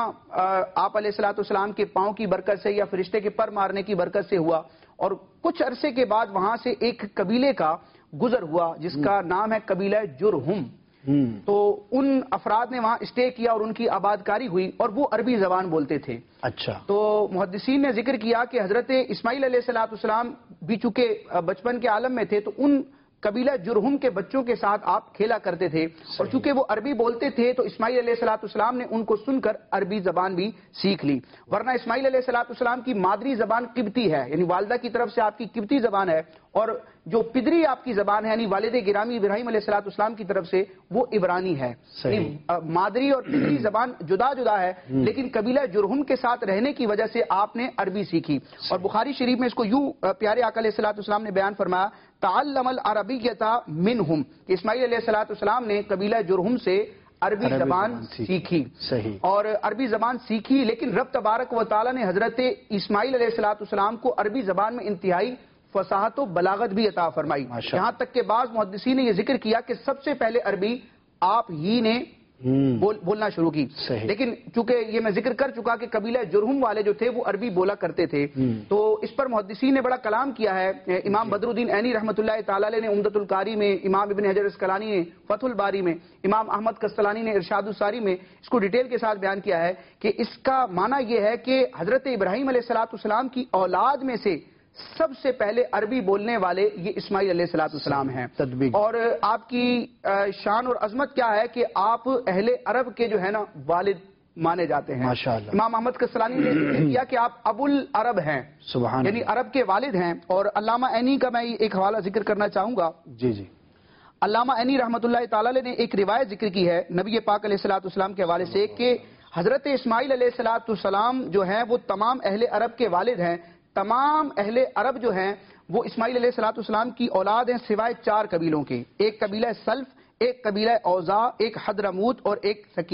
آپ علیہ الصلوۃ والسلام کے پاؤں کی برکت سے یا فرشتے کے پر مارنے کی برکت سے ہوا، اور کچھ عرصے کے بعد وہاں سے ایک قبیلے کا گزر ہوا جس کا نام ہے قبیلہ جرہم۔ تو ان افراد نے وہاں اسٹے کیا اور ان کی آبادکاری ہوئی، اور وہ عربی زبان بولتے تھے۔ اچھا۔ تو محدثین نے ذکر کیا کہ حضرت اسماعیل علیہ الصلوۃ والسلام بھی چونکہ بچپن کے عالم میں تھے تو ان قبیلہ جرہم کے بچوں کے ساتھ آپ کھیلا کرتے تھے، اور چونکہ وہ عربی بولتے تھے تو اسماعیل علیہ الصلوۃ والسلام نے ان کو سن کر عربی زبان بھی سیکھ لی، ورنہ اسماعیل علیہ الصلوۃ والسلام کی مادری زبان قبطی ہے، یعنی والدہ کی طرف سے آپ کی قبطی زبان ہے، اور جو پدری آپ کی زبان ہے یعنی والد گرامی ابراہیم علیہ الصلوۃ والسلام کی طرف سے وہ عبرانی ہے۔ یعنی مادری اور پدری زبان جدا جدا ہے، لیکن قبیلہ جرہم کے ساتھ رہنے کی وجہ سے آپ نے عربی سیکھی، اور بخاری شریف میں اس کو یوں پیارے آقا علیہ الصلوۃ والسلام نے بیان فرمایا، تعلم العربیۃ منہم، کہ اسماعیل علیہ الصلوۃ والسلام نے قبیلہ جرہم سے عربی زبان سیکھی۔ صحیح۔ اور عربی زبان سیکھی، لیکن رب تبارک و تعالیٰ نے حضرت اسماعیل علیہ الصلوۃ والسلام کو عربی زبان میں انتہائی فصاحت و بلاغت بھی عطا فرمائی، یہاں تک کہ بعض محدثین نے یہ ذکر کیا کہ سب سے پہلے عربی آپ ہی نے بول بولنا شروع کی، لیکن چونکہ یہ میں ذکر کر چکا کہ قبیلہ جرہم والے جو تھے وہ عربی بولا کرتے تھے، تو اس پر محدثین نے بڑا کلام کیا ہے۔ امام بدر الدین عینی رحمۃ اللہ تعالی علیہ نے عمدۃ القاری میں، امام ابن حجر اسقلانی نے فتح الباری میں، امام احمد کستلانی نے ارشاد الساری میں اس کو ڈیٹیل کے ساتھ بیان کیا ہے کہ اس کا معنی یہ ہے کہ حضرت ابراہیم علیہ الصلوۃ والسلام کی اولاد میں سے سب سے پہلے عربی بولنے والے یہ اسماعیل علیہ الصلوۃ والسلام ہیں، اور آپ کی شان اور عظمت کیا ہے کہ آپ اہل عرب کے جو ہے نا والد مانے جاتے ہیں۔ ماشاءاللہ۔ امام احمد کسلانی نے ذکر کیا کہ آپ ابو العرب ہیں، سبحان یعنی عرب کے والد ہیں۔ اور علامہ عینی کا میں ایک حوالہ ذکر کرنا چاہوں گا۔ جی جی۔ علامہ عینی رحمۃ اللہ تعالی نے ایک روایت ذکر کی ہے نبی پاک علیہ الصلوۃ والسلام کے حوالے سے کہ حضرت اسماعیل علیہ الصلوۃ والسلام جو ہیں وہ تمام اہل عرب کے والد ہیں، تمام اہل عرب جو ہیں وہ اسماعیل علیہ الصلوۃ والسلام کی اولاد ہیں سوائے چار قبیلوں کے، ایک قبیلہ سلف، ایک قبیلہ اوزا، ایک حضرموت اور ایک ثقیف۔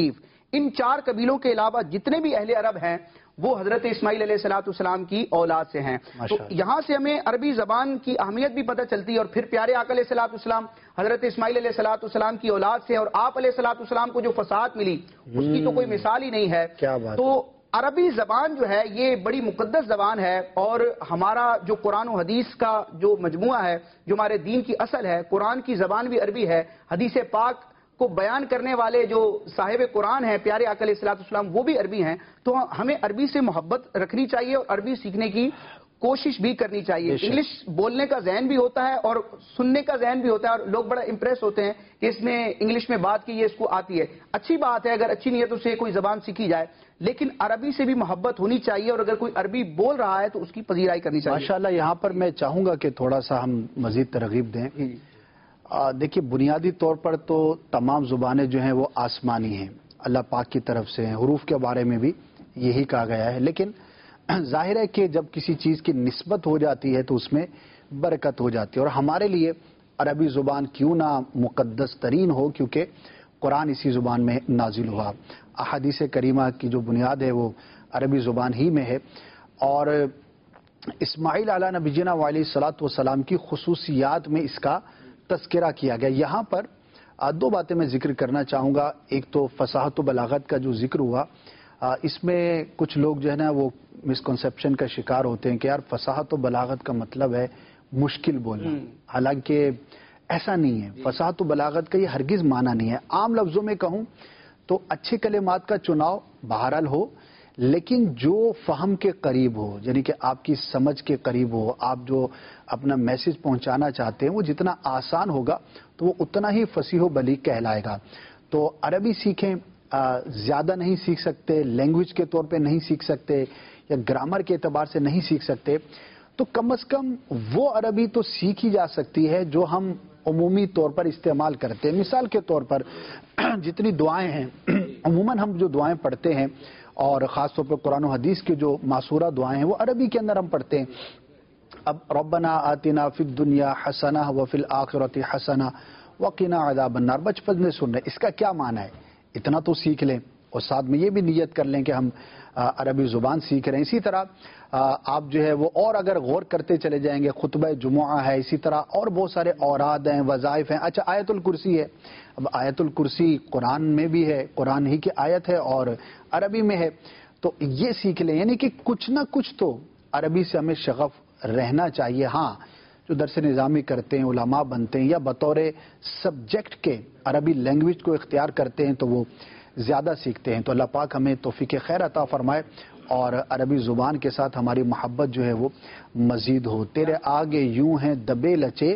ان چار قبیلوں کے علاوہ جتنے بھی اہل عرب ہیں وہ حضرت اسماعیل علیہ الصلوۃ والسلام کی اولاد سے ہیں. تو یہاں سے ہمیں عربی زبان کی اہمیت بھی پتہ چلتی ہے. اور پھر پیارے آقا علیہ الصلوۃ والسلام حضرت اسماعیل علیہ الصلوۃ والسلام کی اولاد سے، اور آپ علیہ الصلوۃ والسلام کو جو فصاحت ملی اس کی تو کوئی مثال ہی نہیں ہے. تو عربی زبان جو ہے یہ بڑی مقدس زبان ہے، اور ہمارا جو قرآن و حدیث کا جو مجموعہ ہے، جو ہمارے دین کی اصل ہے، قرآن کی زبان بھی عربی ہے، حدیث پاک کو بیان کرنے والے جو صاحب قرآن ہیں پیارے آقا علیہ الصلوۃ والسلام وہ بھی عربی ہیں. تو ہمیں عربی سے محبت رکھنی چاہیے اور عربی سیکھنے کی کوشش بھی کرنی چاہیے. انگلش بولنے کا ذہن بھی ہوتا ہے اور سننے کا ذہن بھی ہوتا ہے، اور لوگ بڑا امپریس ہوتے ہیں کہ اس نے انگلش میں بات کی ہے، اس کو آتی ہے. اچھی بات ہے اگر اچھی نیتوں سے کوئی زبان سیکھی جائے، لیکن عربی سے بھی محبت ہونی چاہیے، اور اگر کوئی عربی بول رہا ہے تو اس کی پذیرائی کرنی چاہیے. ماشاءاللہ یہاں پر میں چاہوں گا کہ تھوڑا سا ہم مزید ترغیب دیں. دیکھیے بنیادی طور پر تو تمام زبانیں جو ہیں وہ آسمانی ہیں، اللہ پاک کی طرف سے ہیں. حروف کے بارے میں بھی یہی کہا گیا ہے، لیکن ظاہر ہے کہ جب کسی چیز کی نسبت ہو جاتی ہے تو اس میں برکت ہو جاتی ہے. اور ہمارے لیے عربی زبان کیوں نہ مقدس ترین ہو، کیونکہ قرآن اسی زبان میں نازل ہوا، احادیث کریمہ کی جو بنیاد ہے وہ عربی زبان ہی میں ہے. اور اسماعیل علیہ نبینا علیہ الصلوۃ والسلام کی خصوصیات میں اس کا تذکرہ کیا گیا. یہاں پر دو باتیں میں ذکر کرنا چاہوں گا. ایک تو فصاحت و بلاغت کا جو ذکر ہوا، اس میں کچھ لوگ جو ہے نا وہ مسکنسیپشن کا شکار ہوتے ہیں کہ یار فصاحت و بلاغت کا مطلب ہے مشکل بولنا، حالانکہ ایسا نہیں ہے. فصاحت و بلاغت کا یہ ہرگز معنی نہیں ہے. عام لفظوں میں کہوں تو اچھے کلمات کا چناؤ بہرحال ہو، لیکن جو فہم کے قریب ہو، یعنی کہ آپ کی سمجھ کے قریب ہو، آپ جو اپنا میسج پہنچانا چاہتے ہیں وہ جتنا آسان ہوگا تو وہ اتنا ہی فصیح و بلیغ کہلائے گا. تو عربی سیکھیں، زیادہ نہیں سیکھ سکتے، لینگویج کے طور پہ نہیں سیکھ سکتے یا گرامر کے اعتبار سے نہیں سیکھ سکتے، تو کم از کم وہ عربی تو سیکھی جا سکتی ہے جو ہم عمومی طور پر استعمال کرتے ہیں. مثال کے طور پر جتنی دعائیں ہیں، عموماً ہم جو دعائیں پڑھتے ہیں اور خاص طور پر قرآن و حدیث کی جو معصورہ دعائیں ہیں وہ عربی کے اندر ہم پڑھتے ہیں. اب ربنا آتنا فی الدنیا حسنہ وفی الآخرۃ حسنہ وقنا عذاب النار بچپن میں سن رہے، اس کا کیا معنی ہے؟ اتنا تو سیکھ لیں اور ساتھ میں یہ بھی نیت کر لیں کہ ہم عربی زبان سیکھ رہے ہیں. اسی طرح آپ جو ہے وہ اور اگر غور کرتے چلے جائیں گے، خطبہ جمعہ ہے، اسی طرح اور بہت سارے اوراد ہیں، وظائف ہیں. اچھا آیت الکرسی ہے، اب آیت الکرسی قرآن میں بھی ہے، قرآن ہی کی آیت ہے اور عربی میں ہے، تو یہ سیکھ لیں. یعنی کہ کچھ نہ کچھ تو عربی سے ہمیں شغف رہنا چاہیے. ہاں جو درس نظامی کرتے ہیں، علماء بنتے ہیں یا بطور سبجیکٹ کے عربی لینگویج کو اختیار کرتے ہیں تو وہ زیادہ سیکھتے ہیں. تو اللہ پاک ہمیں توفیق خیر عطا فرمائے اور عربی زبان کے ساتھ ہماری محبت جو ہے وہ مزید ہو. تیرے آگے یوں ہیں دبے لچے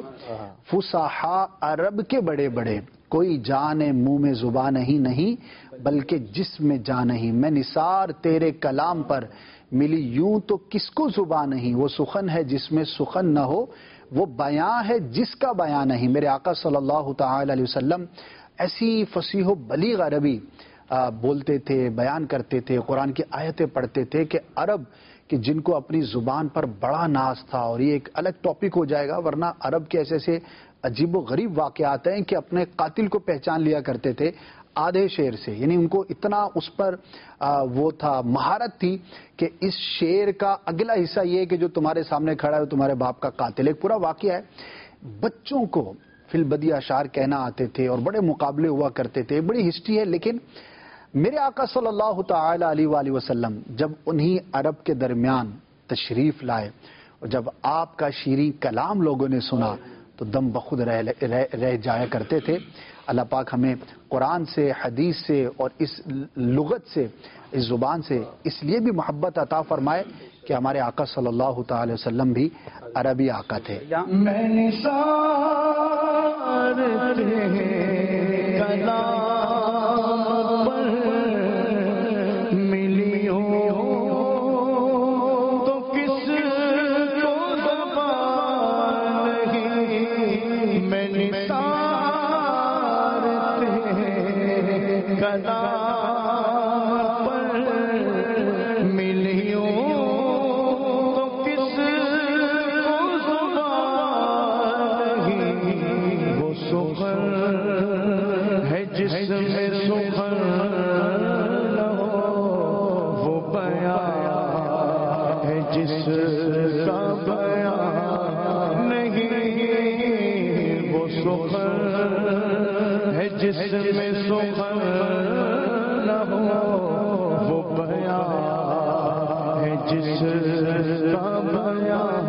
فصحا عرب کے بڑے بڑے، کوئی جان منہ میں زبان نہیں نہیں بلکہ جسم میں جان نہیں. میں نثار تیرے کلام پر ملی یوں تو کس کو زبان نہیں. وہ سخن ہے جس میں سخن نہ ہو، وہ بیاں ہے جس کا بیان نہیں. میرے آقا صلی اللہ تعالی علیہ وسلم ایسی فصیح و بلیغ عربی بولتے تھے، بیان کرتے تھے، قرآن کی آیتیں پڑھتے تھے کہ عرب کہ جن کو اپنی زبان پر بڑا ناز تھا. اور یہ ایک الگ ٹاپک ہو جائے گا، ورنہ عرب کے ایسے ایسے عجیب و غریب واقعات ہیں کہ اپنے قاتل کو پہچان لیا کرتے تھے آدھے شعر سے. یعنی ان کو اتنا اس پر وہ تھا، مہارت تھی کہ اس شعر کا اگلا حصہ یہ کہ جو تمہارے سامنے کھڑا ہے وہ تمہارے باپ کا قاتل. ایک پورا واقعہ ہے. بچوں کو فی البدیہ اشعار کہنا آتے تھے اور بڑے مقابلے ہوا کرتے تھے، بڑی ہسٹری ہے. لیکن میرے آقا صلی اللہ تعالی علیہ وآلہ وسلم جب انہی عرب کے درمیان تشریف لائے اور جب آپ کا شیریں کلام لوگوں نے سنا تو دم بخود رہ, رہ, رہ جایا کرتے تھے. اللہ پاک ہمیں قرآن سے، حدیث سے اور اس لغت سے، اس زبان سے اس لیے بھی محبت عطا فرمائے کہ ہمارے آقا صلی اللہ تعالی وسلم بھی عربی آقا تھے. میں نثار تیرے کلام پر ملی ہوں تو کس کو زبان نہیں. میں نثار تیرے کلام پر ملی ہوں تو کس کو زبان نہیں. وہ سخن ہے جس میں سخن جس کا بیان نہیں وہ سخن ہے جس میں سخن نہ ہو وہ بیان ہے جس کا بیان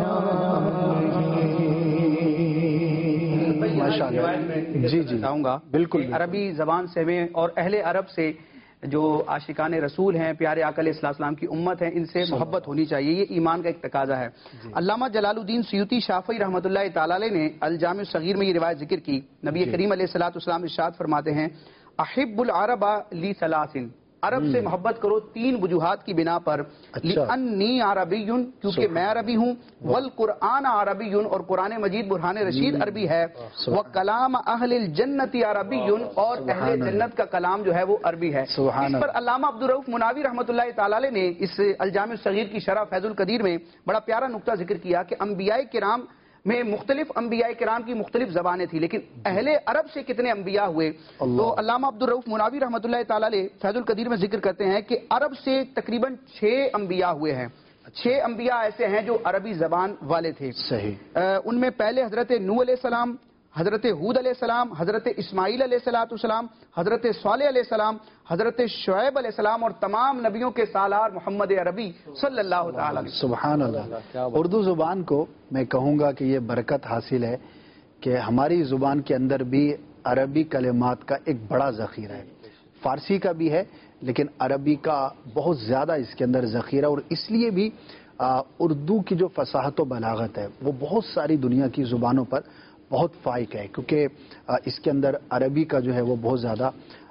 نہیں۔ ماشاءاللہ جی جی چاہوں گا بالکل عربی زبان سے ہمیں اور اہل عرب سے جو عاشقان رسول ہیں، پیارے آقا علیہ السلام کی امت ہیں، ان سے محبت ہونی چاہیے، یہ ایمان کا ایک تقاضا ہے۔ علامہ جلال الدین سیوطی شافعی رحمۃ اللہ تعالی علیہ نے الجامع الصغیر میں یہ روایت ذکر کی، نبی کریم علیہ الصلوۃ والسلام ارشاد فرماتے ہیں احب العرب لی ثلاث، عرب سے محبت کرو تین وجوہات کی بنا پر، لأنی عربی کیونکہ میں عربی ہوں، والقرآن عربی اور قرآن مجید برہان رشید عربی ہے، وکلام اہل الجنت عربی اور اہل جنت کا کلام جو ہے وہ عربی ہے۔ اس پر علامہ عبدالرؤف مناوی رحمۃ اللہ تعالی علیہ نے اس الجامع الصغیر کی شرح فیض القدیر میں بڑا پیارا نقطہ ذکر کیا کہ انبیاء کرام میں مختلف انبیاء کرام کی مختلف زبانیں تھیں، لیکن اہل عرب سے کتنے انبیاء ہوئے؟ تو علامہ عبدالرؤف مناوی رحمۃ اللہ تعالی علیہ فیض القدیر میں ذکر کرتے ہیں کہ عرب سے تقریباً چھ انبیاء ہوئے ہیں، چھ انبیاء ایسے ہیں جو عربی زبان والے تھے۔ صحیح۔ ان میں پہلے حضرت نوح علیہ السلام، حضرت ہود علیہ السلام، حضرت اسماعیل علیہ السلام، حضرت صالح علیہ السلام، حضرت شعیب علیہ السلام اور تمام نبیوں کے سالار محمد عربی صلی اللہ تعالی علیہ وسلم۔ سبحان اللہ۔ اردو زبان کو میں کہوں گا کہ یہ برکت حاصل ہے کہ ہماری زبان کے اندر بھی عربی کلمات کا ایک بڑا ذخیرہ ہے، فارسی کا بھی ہے لیکن عربی کا بہت زیادہ اس کے اندر ذخیرہ، اور اس لیے بھی اردو کی جو فصاحت و بلاغت ہے وہ بہت ساری دنیا کی زبانوں پر بہت فائق ہے، کیونکہ اس کے اندر عربی کا جو ہے وہ بہت زیادہ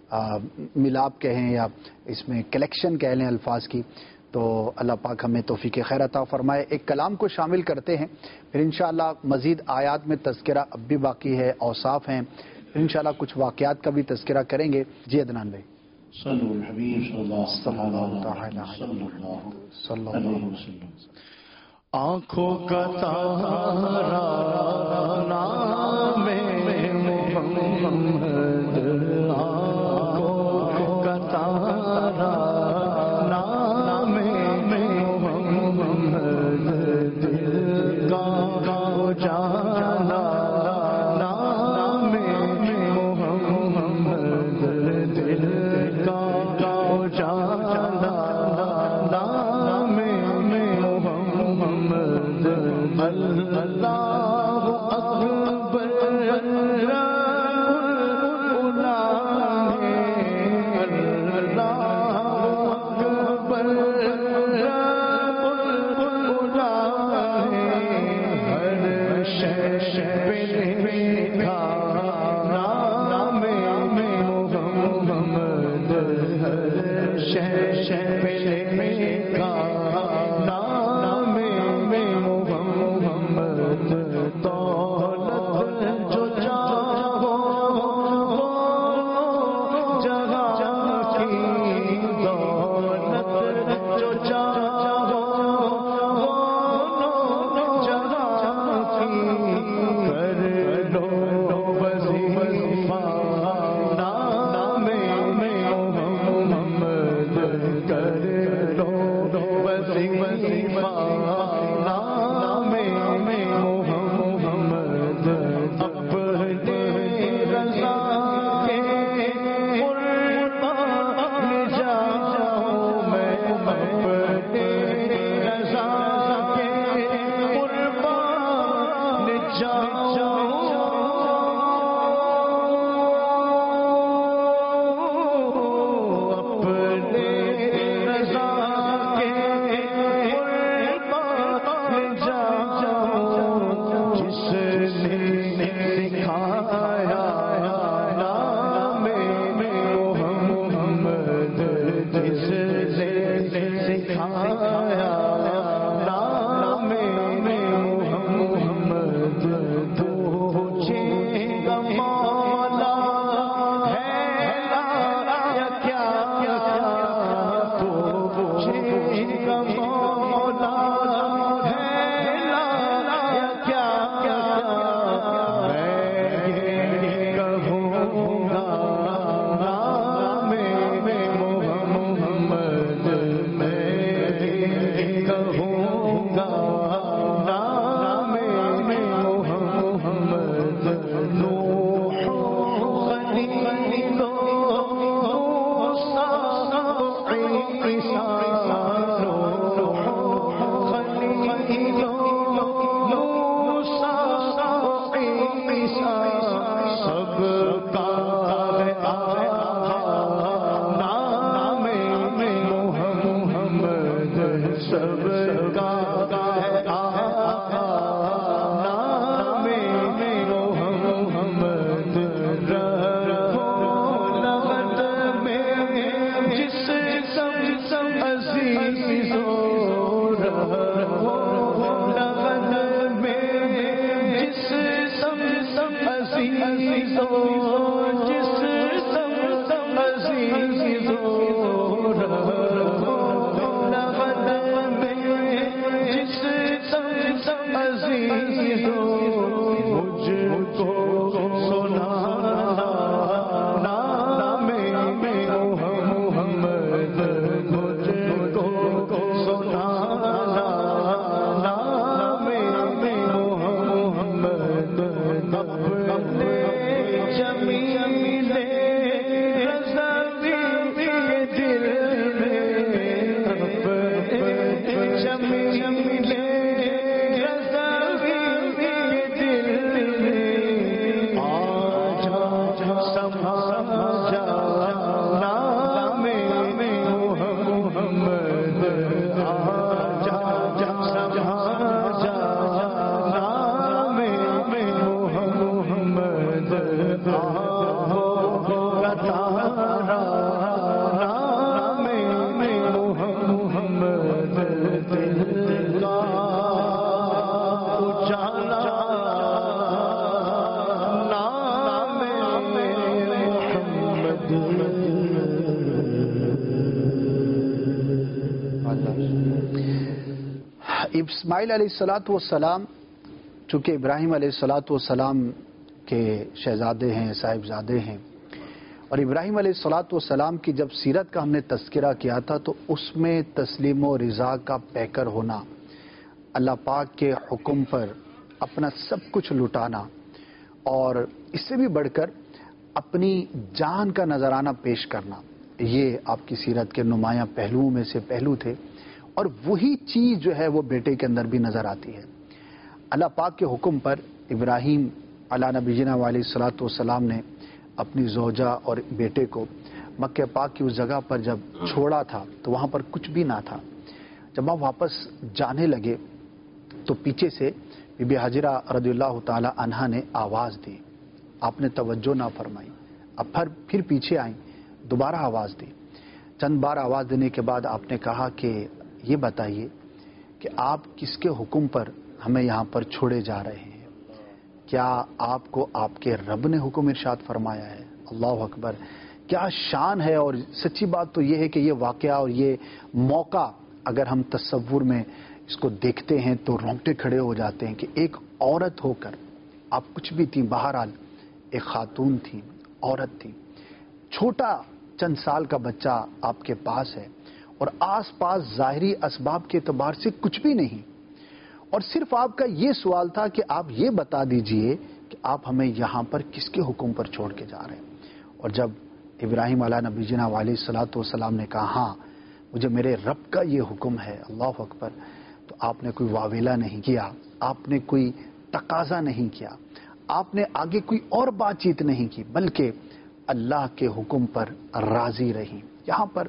ملاپ کہیں یا اس میں کلیکشن کہہ لیں الفاظ کی، تو اللہ پاک ہمیں توفیق خیر عطا فرمائے۔ ایک کلام کو شامل کرتے ہیں، پھر انشاءاللہ مزید آیات میں تذکرہ اب بھی باقی ہے، اوصاف ہیں، پھر انشاءاللہ کچھ واقعات کا بھی تذکرہ کریں گے۔ جی عدنان بھائی۔ صلو الحبیب صلی اللہ تعالی صلی اللہ وسلم۔ آنکھوں کا تارا نام محمد، آنکھوں کا تارا نام محمد، دل کا جانا نام محمد، دل کا جانا نام محمد، اللہ اکبر عزیزوں جس سم سم عزیزوں رہو لغت میں جس سم سم عزیزوں مجھ کو سنانا نام محمد مجھ کو سنانا نام محمد اپنے جمیل رضوی کے دل میں اپنے جمیل رضوی کے دل میں آ جا سما جا نام محمد آ جا سما جا نام محمد آہو کتارا نام محمد دل کا اجالا نام محمد اسماعیل علیہ الصلاۃ والسلام چونکہ ابراہیم علیہ الصلاۃ والسلام کے شہزادے ہیں، صاحبزادے ہیں، اور ابراہیم علیہ الصلاۃ والسلام کی جب سیرت کا ہم نے تذکرہ کیا تھا تو اس میں تسلیم و رضا کا پیکر ہونا، اللہ پاک کے حکم پر اپنا سب کچھ لٹانا، اور اس سے بھی بڑھ کر اپنی جان کا نذرانہ پیش کرنا، یہ آپ کی سیرت کے نمایاں پہلوؤں میں سے پہلو تھے، اور وہی چیز جو ہے وہ بیٹے کے اندر بھی نظر آتی ہے۔ اللہ پاک کے حکم پر ابراہیم علی نبینا علیہ الصلاۃ والسلام نے اپنی زوجہ اور بیٹے کو مکہ پاک کی اس جگہ پر جب چھوڑا تھا تو وہاں پر کچھ بھی نہ تھا۔ جب آپ واپس جانے لگے تو پیچھے سے بی بی حاجرہ رضی اللہ تعالی عنہا نے آواز دی، آپ نے توجہ نہ فرمائی، اب پھر پھر پیچھے آئیں، دوبارہ آواز دی۔ چند بار آواز دینے کے بعد آپ نے کہا کہ یہ بتائیے کہ آپ کس کے حکم پر ہمیں یہاں پر چھوڑے جا رہے ہیں؟ کیا آپ کو آپ کے رب نے حکم ارشاد فرمایا ہے؟ اللہ اکبر، کیا شان ہے! اور سچی بات تو یہ ہے کہ یہ واقعہ اور یہ موقع اگر ہم تصور میں اس کو دیکھتے ہیں تو رونگٹے کھڑے ہو جاتے ہیں کہ ایک عورت ہو کر آپ کچھ بھی تھیں، بہرحال ایک خاتون تھی، عورت تھی، چھوٹا چند سال کا بچہ آپ کے پاس ہے، اور آس پاس ظاہری اسباب کے اعتبار سے کچھ بھی نہیں، اور صرف آپ کا یہ سوال تھا کہ آپ یہ بتا دیجئے کہ آپ ہمیں یہاں پر کس کے حکم پر چھوڑ کے جا رہے ہیں۔ اور جب ابراہیم علیہ نبی جنا علیہ الصلاۃ والسلام نے کہا ہاں مجھے میرے رب کا یہ حکم ہے، اللہ اکبر، تو آپ نے کوئی واویلا نہیں کیا، آپ نے کوئی تقاضا نہیں کیا، آپ نے آگے کوئی اور بات چیت نہیں کی، بلکہ اللہ کے حکم پر راضی رہی۔ یہاں پر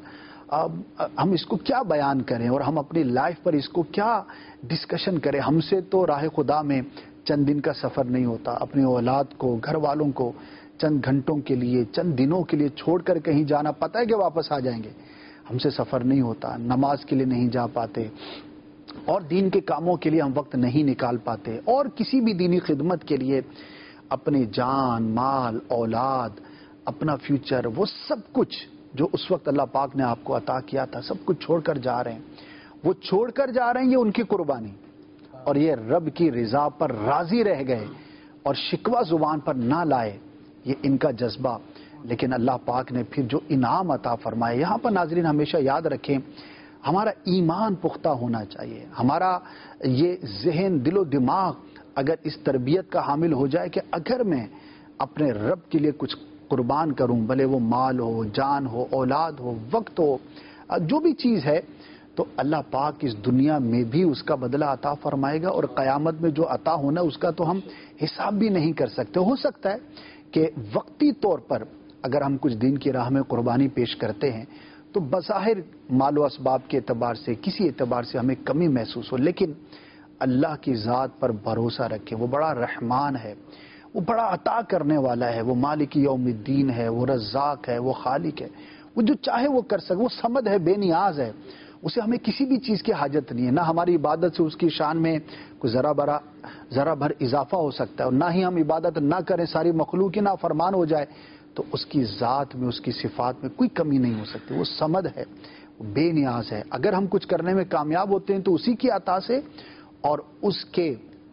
ہم اس کو کیا بیان کریں اور ہم اپنی لائف پر اس کو کیا ڈسکشن کریں؟ ہم سے تو راہ خدا میں چند دن کا سفر نہیں ہوتا، اپنی اولاد کو، گھر والوں کو چند گھنٹوں کے لیے، چند دنوں کے لیے چھوڑ کر کہیں جانا، پتہ ہے کہ واپس آ جائیں گے، ہم سے سفر نہیں ہوتا، نماز کے لیے نہیں جا پاتے، اور دین کے کاموں کے لیے ہم وقت نہیں نکال پاتے، اور کسی بھی دینی خدمت کے لیے اپنی جان، مال، اولاد، اپنا فیوچر، وہ سب کچھ جو اس وقت اللہ پاک نے آپ کو عطا کیا تھا سب کچھ چھوڑ کر جا رہے ہیں۔ وہ چھوڑ کر جا رہے ہیں، یہ ان کی قربانی، اور یہ رب کی رضا پر راضی رہ گئے اور شکوہ زبان پر نہ لائے، یہ ان کا جذبہ۔ لیکن اللہ پاک نے پھر جو انعام عطا فرمائے، یہاں پر ناظرین ہمیشہ یاد رکھیں ہمارا ایمان پختہ ہونا چاہیے، ہمارا یہ ذہن، دل و دماغ اگر اس تربیت کا حامل ہو جائے کہ اگر میں اپنے رب کے لیے کچھ قربان کروں، بھلے وہ مال ہو، جان ہو، اولاد ہو، وقت ہو، جو بھی چیز ہے، تو اللہ پاک اس دنیا میں بھی اس کا بدلہ عطا فرمائے گا، اور قیامت میں جو عطا ہونا اس کا تو ہم حساب بھی نہیں کر سکتے۔ ہو سکتا ہے کہ وقتی طور پر اگر ہم کچھ دین کی راہ میں قربانی پیش کرتے ہیں تو بظاہر مال و اسباب کے اعتبار سے، کسی اعتبار سے ہمیں کمی محسوس ہو، لیکن اللہ کی ذات پر بھروسہ رکھیں، وہ بڑا رحمان ہے، وہ بڑا عطا کرنے والا ہے، وہ مالک یوم الدین ہے، وہ رزاق ہے، وہ خالق ہے، وہ جو چاہے وہ کر سکے، وہ صمد ہے، بے نیاز ہے، اسے ہمیں کسی بھی چیز کی حاجت نہیں ہے، نہ ہماری عبادت سے اس کی شان میں کوئی ذرا برا ذرا بھر اضافہ ہو سکتا ہے، اور نہ ہی ہم عبادت نہ کریں ساری مخلوق کی نافرمان ہو جائے تو اس کی ذات میں اس کی صفات میں کوئی کمی نہیں ہو سکتی۔ وہ صمد ہے، وہ بے نیاز ہے۔ اگر ہم کچھ کرنے میں کامیاب ہوتے ہیں تو اسی کی عطا سے اور اس کے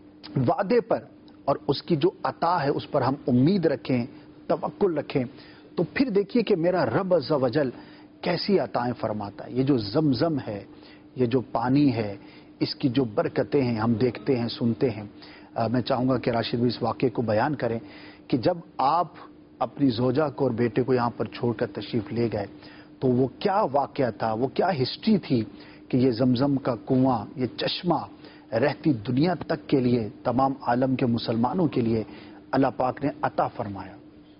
وعدے پر اور اس کی جو عطا ہے اس پر ہم امید رکھیں، توکل رکھیں، تو پھر دیکھیے کہ میرا رب عز و جل کیسی عطائیں فرماتا ہے۔ یہ جو زمزم ہے، یہ جو پانی ہے، اس کی جو برکتیں ہیں ہم دیکھتے ہیں، سنتے ہیں۔ آ, میں چاہوں گا کہ راشد بھی اس واقعے کو بیان کریں کہ جب آپ اپنی زوجہ کو اور بیٹے کو یہاں پر چھوڑ کر تشریف لے گئے تو وہ کیا واقعہ تھا، وہ کیا ہسٹری تھی کہ یہ زمزم کا کنواں، یہ چشمہ رہتی دنیا تک کے لیے، تمام عالم کے مسلمانوں کے لیے اللہ پاک نے عطا فرمایا۔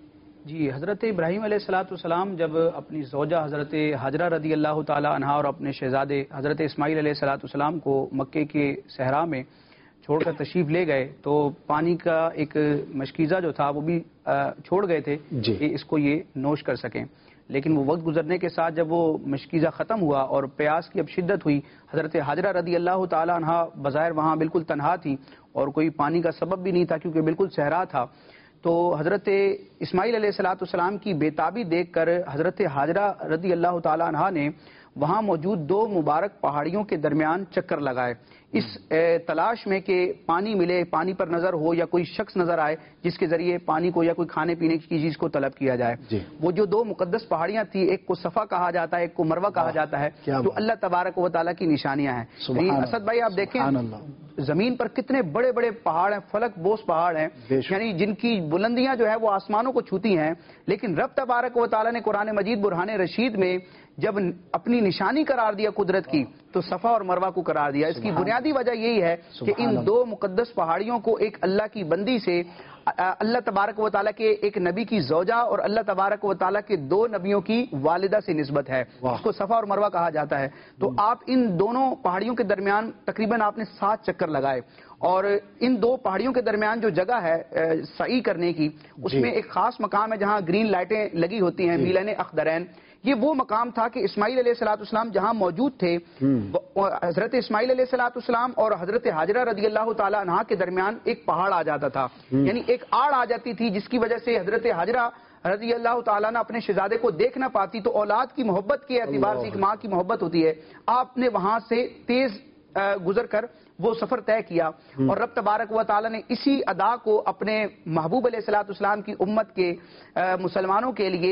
جی، حضرت ابراہیم علیہ الصلوۃ والسلام جب اپنی زوجہ حضرت ہاجرہ رضی اللہ تعالی عنہا اور اپنے شہزادے حضرت اسماعیل علیہ الصلوۃ والسلام کو مکے کے صحرا میں چھوڑ کر تشریف لے گئے تو پانی کا ایک مشکیزہ جو تھا وہ بھی چھوڑ گئے تھے جی کہ اس کو یہ نوش کر سکیں، لیکن وہ وقت گزرنے کے ساتھ جب وہ مشکیزہ ختم ہوا اور پیاس کی اب شدت ہوئی، حضرت ہاجرہ رضی اللہ تعالی عنہا بظاہر وہاں بالکل تنہا تھی اور کوئی پانی کا سبب بھی نہیں تھا کیونکہ بالکل صحرا تھا، تو حضرت اسماعیل علیہ الصلوۃ والسلام کی بےتابی دیکھ کر حضرت ہاجرہ رضی اللہ تعالی عنہا نے وہاں موجود دو مبارک پہاڑیوں کے درمیان چکر لگائے اس تلاش میں کہ پانی ملے، پانی پر نظر ہو یا کوئی شخص نظر آئے جس کے ذریعے پانی کو یا کوئی کھانے پینے کی چیز کو طلب کیا جائے۔ جی۔ وہ جو دو مقدس پہاڑیاں تھیں، ایک کو صفا کہا جاتا ہے، ایک کو مروہ کہا جاتا ہے، جو اللہ تبارک و تعالیٰ کی نشانیاں ہیں۔ یعنی اسد بھائی آپ دیکھیں زمین پر کتنے بڑے بڑے پہاڑ ہیں، فلک بوس پہاڑ ہیں، یعنی جن کی بلندیاں جو ہے وہ آسمانوں کو چھوتی ہیں، لیکن رب تبارک و تعالیٰ نے قرآن مجید برہان رشید میں جب اپنی نشانی قرار دیا قدرت کی تو صفا اور مروہ کو قرار دیا۔ اس کی بنیادی وجہ یہی ہے کہ ان دو مقدس پہاڑیوں کو ایک اللہ کی بندی سے اللہ تبارک و تعالیٰ کے ایک نبی کی زوجہ اور اللہ تبارک و تعالیٰ کے دو نبیوں کی والدہ سے نسبت ہے، اس کو صفا اور مروہ کہا جاتا ہے۔ تو آپ ان دونوں پہاڑیوں کے درمیان تقریباً آپ نے سات چکر لگائے اور ان دو پہاڑیوں کے درمیان جو جگہ ہے سعی کرنے کی، اس میں ایک خاص مقام ہے جہاں گرین لائٹیں لگی ہوتی ہیں، میلین اخضرین۔ یہ وہ مقام تھا کہ اسماعیل علیہ الصلوۃ والسلام جہاں موجود تھے، حضرت اسماعیل علیہ الصلوۃ والسلام اور حضرت ہاجرہ رضی اللہ تعالی عنہا کے درمیان ایک پہاڑ آ جاتا تھا، یعنی ایک آڑ آ جاتی تھی جس کی وجہ سے حضرت ہاجرہ رضی اللہ تعالیٰ نے اپنے شہزادے کو دیکھ نہ پاتی، تو اولاد کی محبت کے اعتبار سے ایک ماں کی محبت ہوتی ہے، آپ نے وہاں سے تیز گزر کر وہ سفر طے کیا اور رب تبارک و تعالیٰ نے اسی ادا کو اپنے محبوب علیہ الصلوۃ والسلام کی امت کے مسلمانوں کے لیے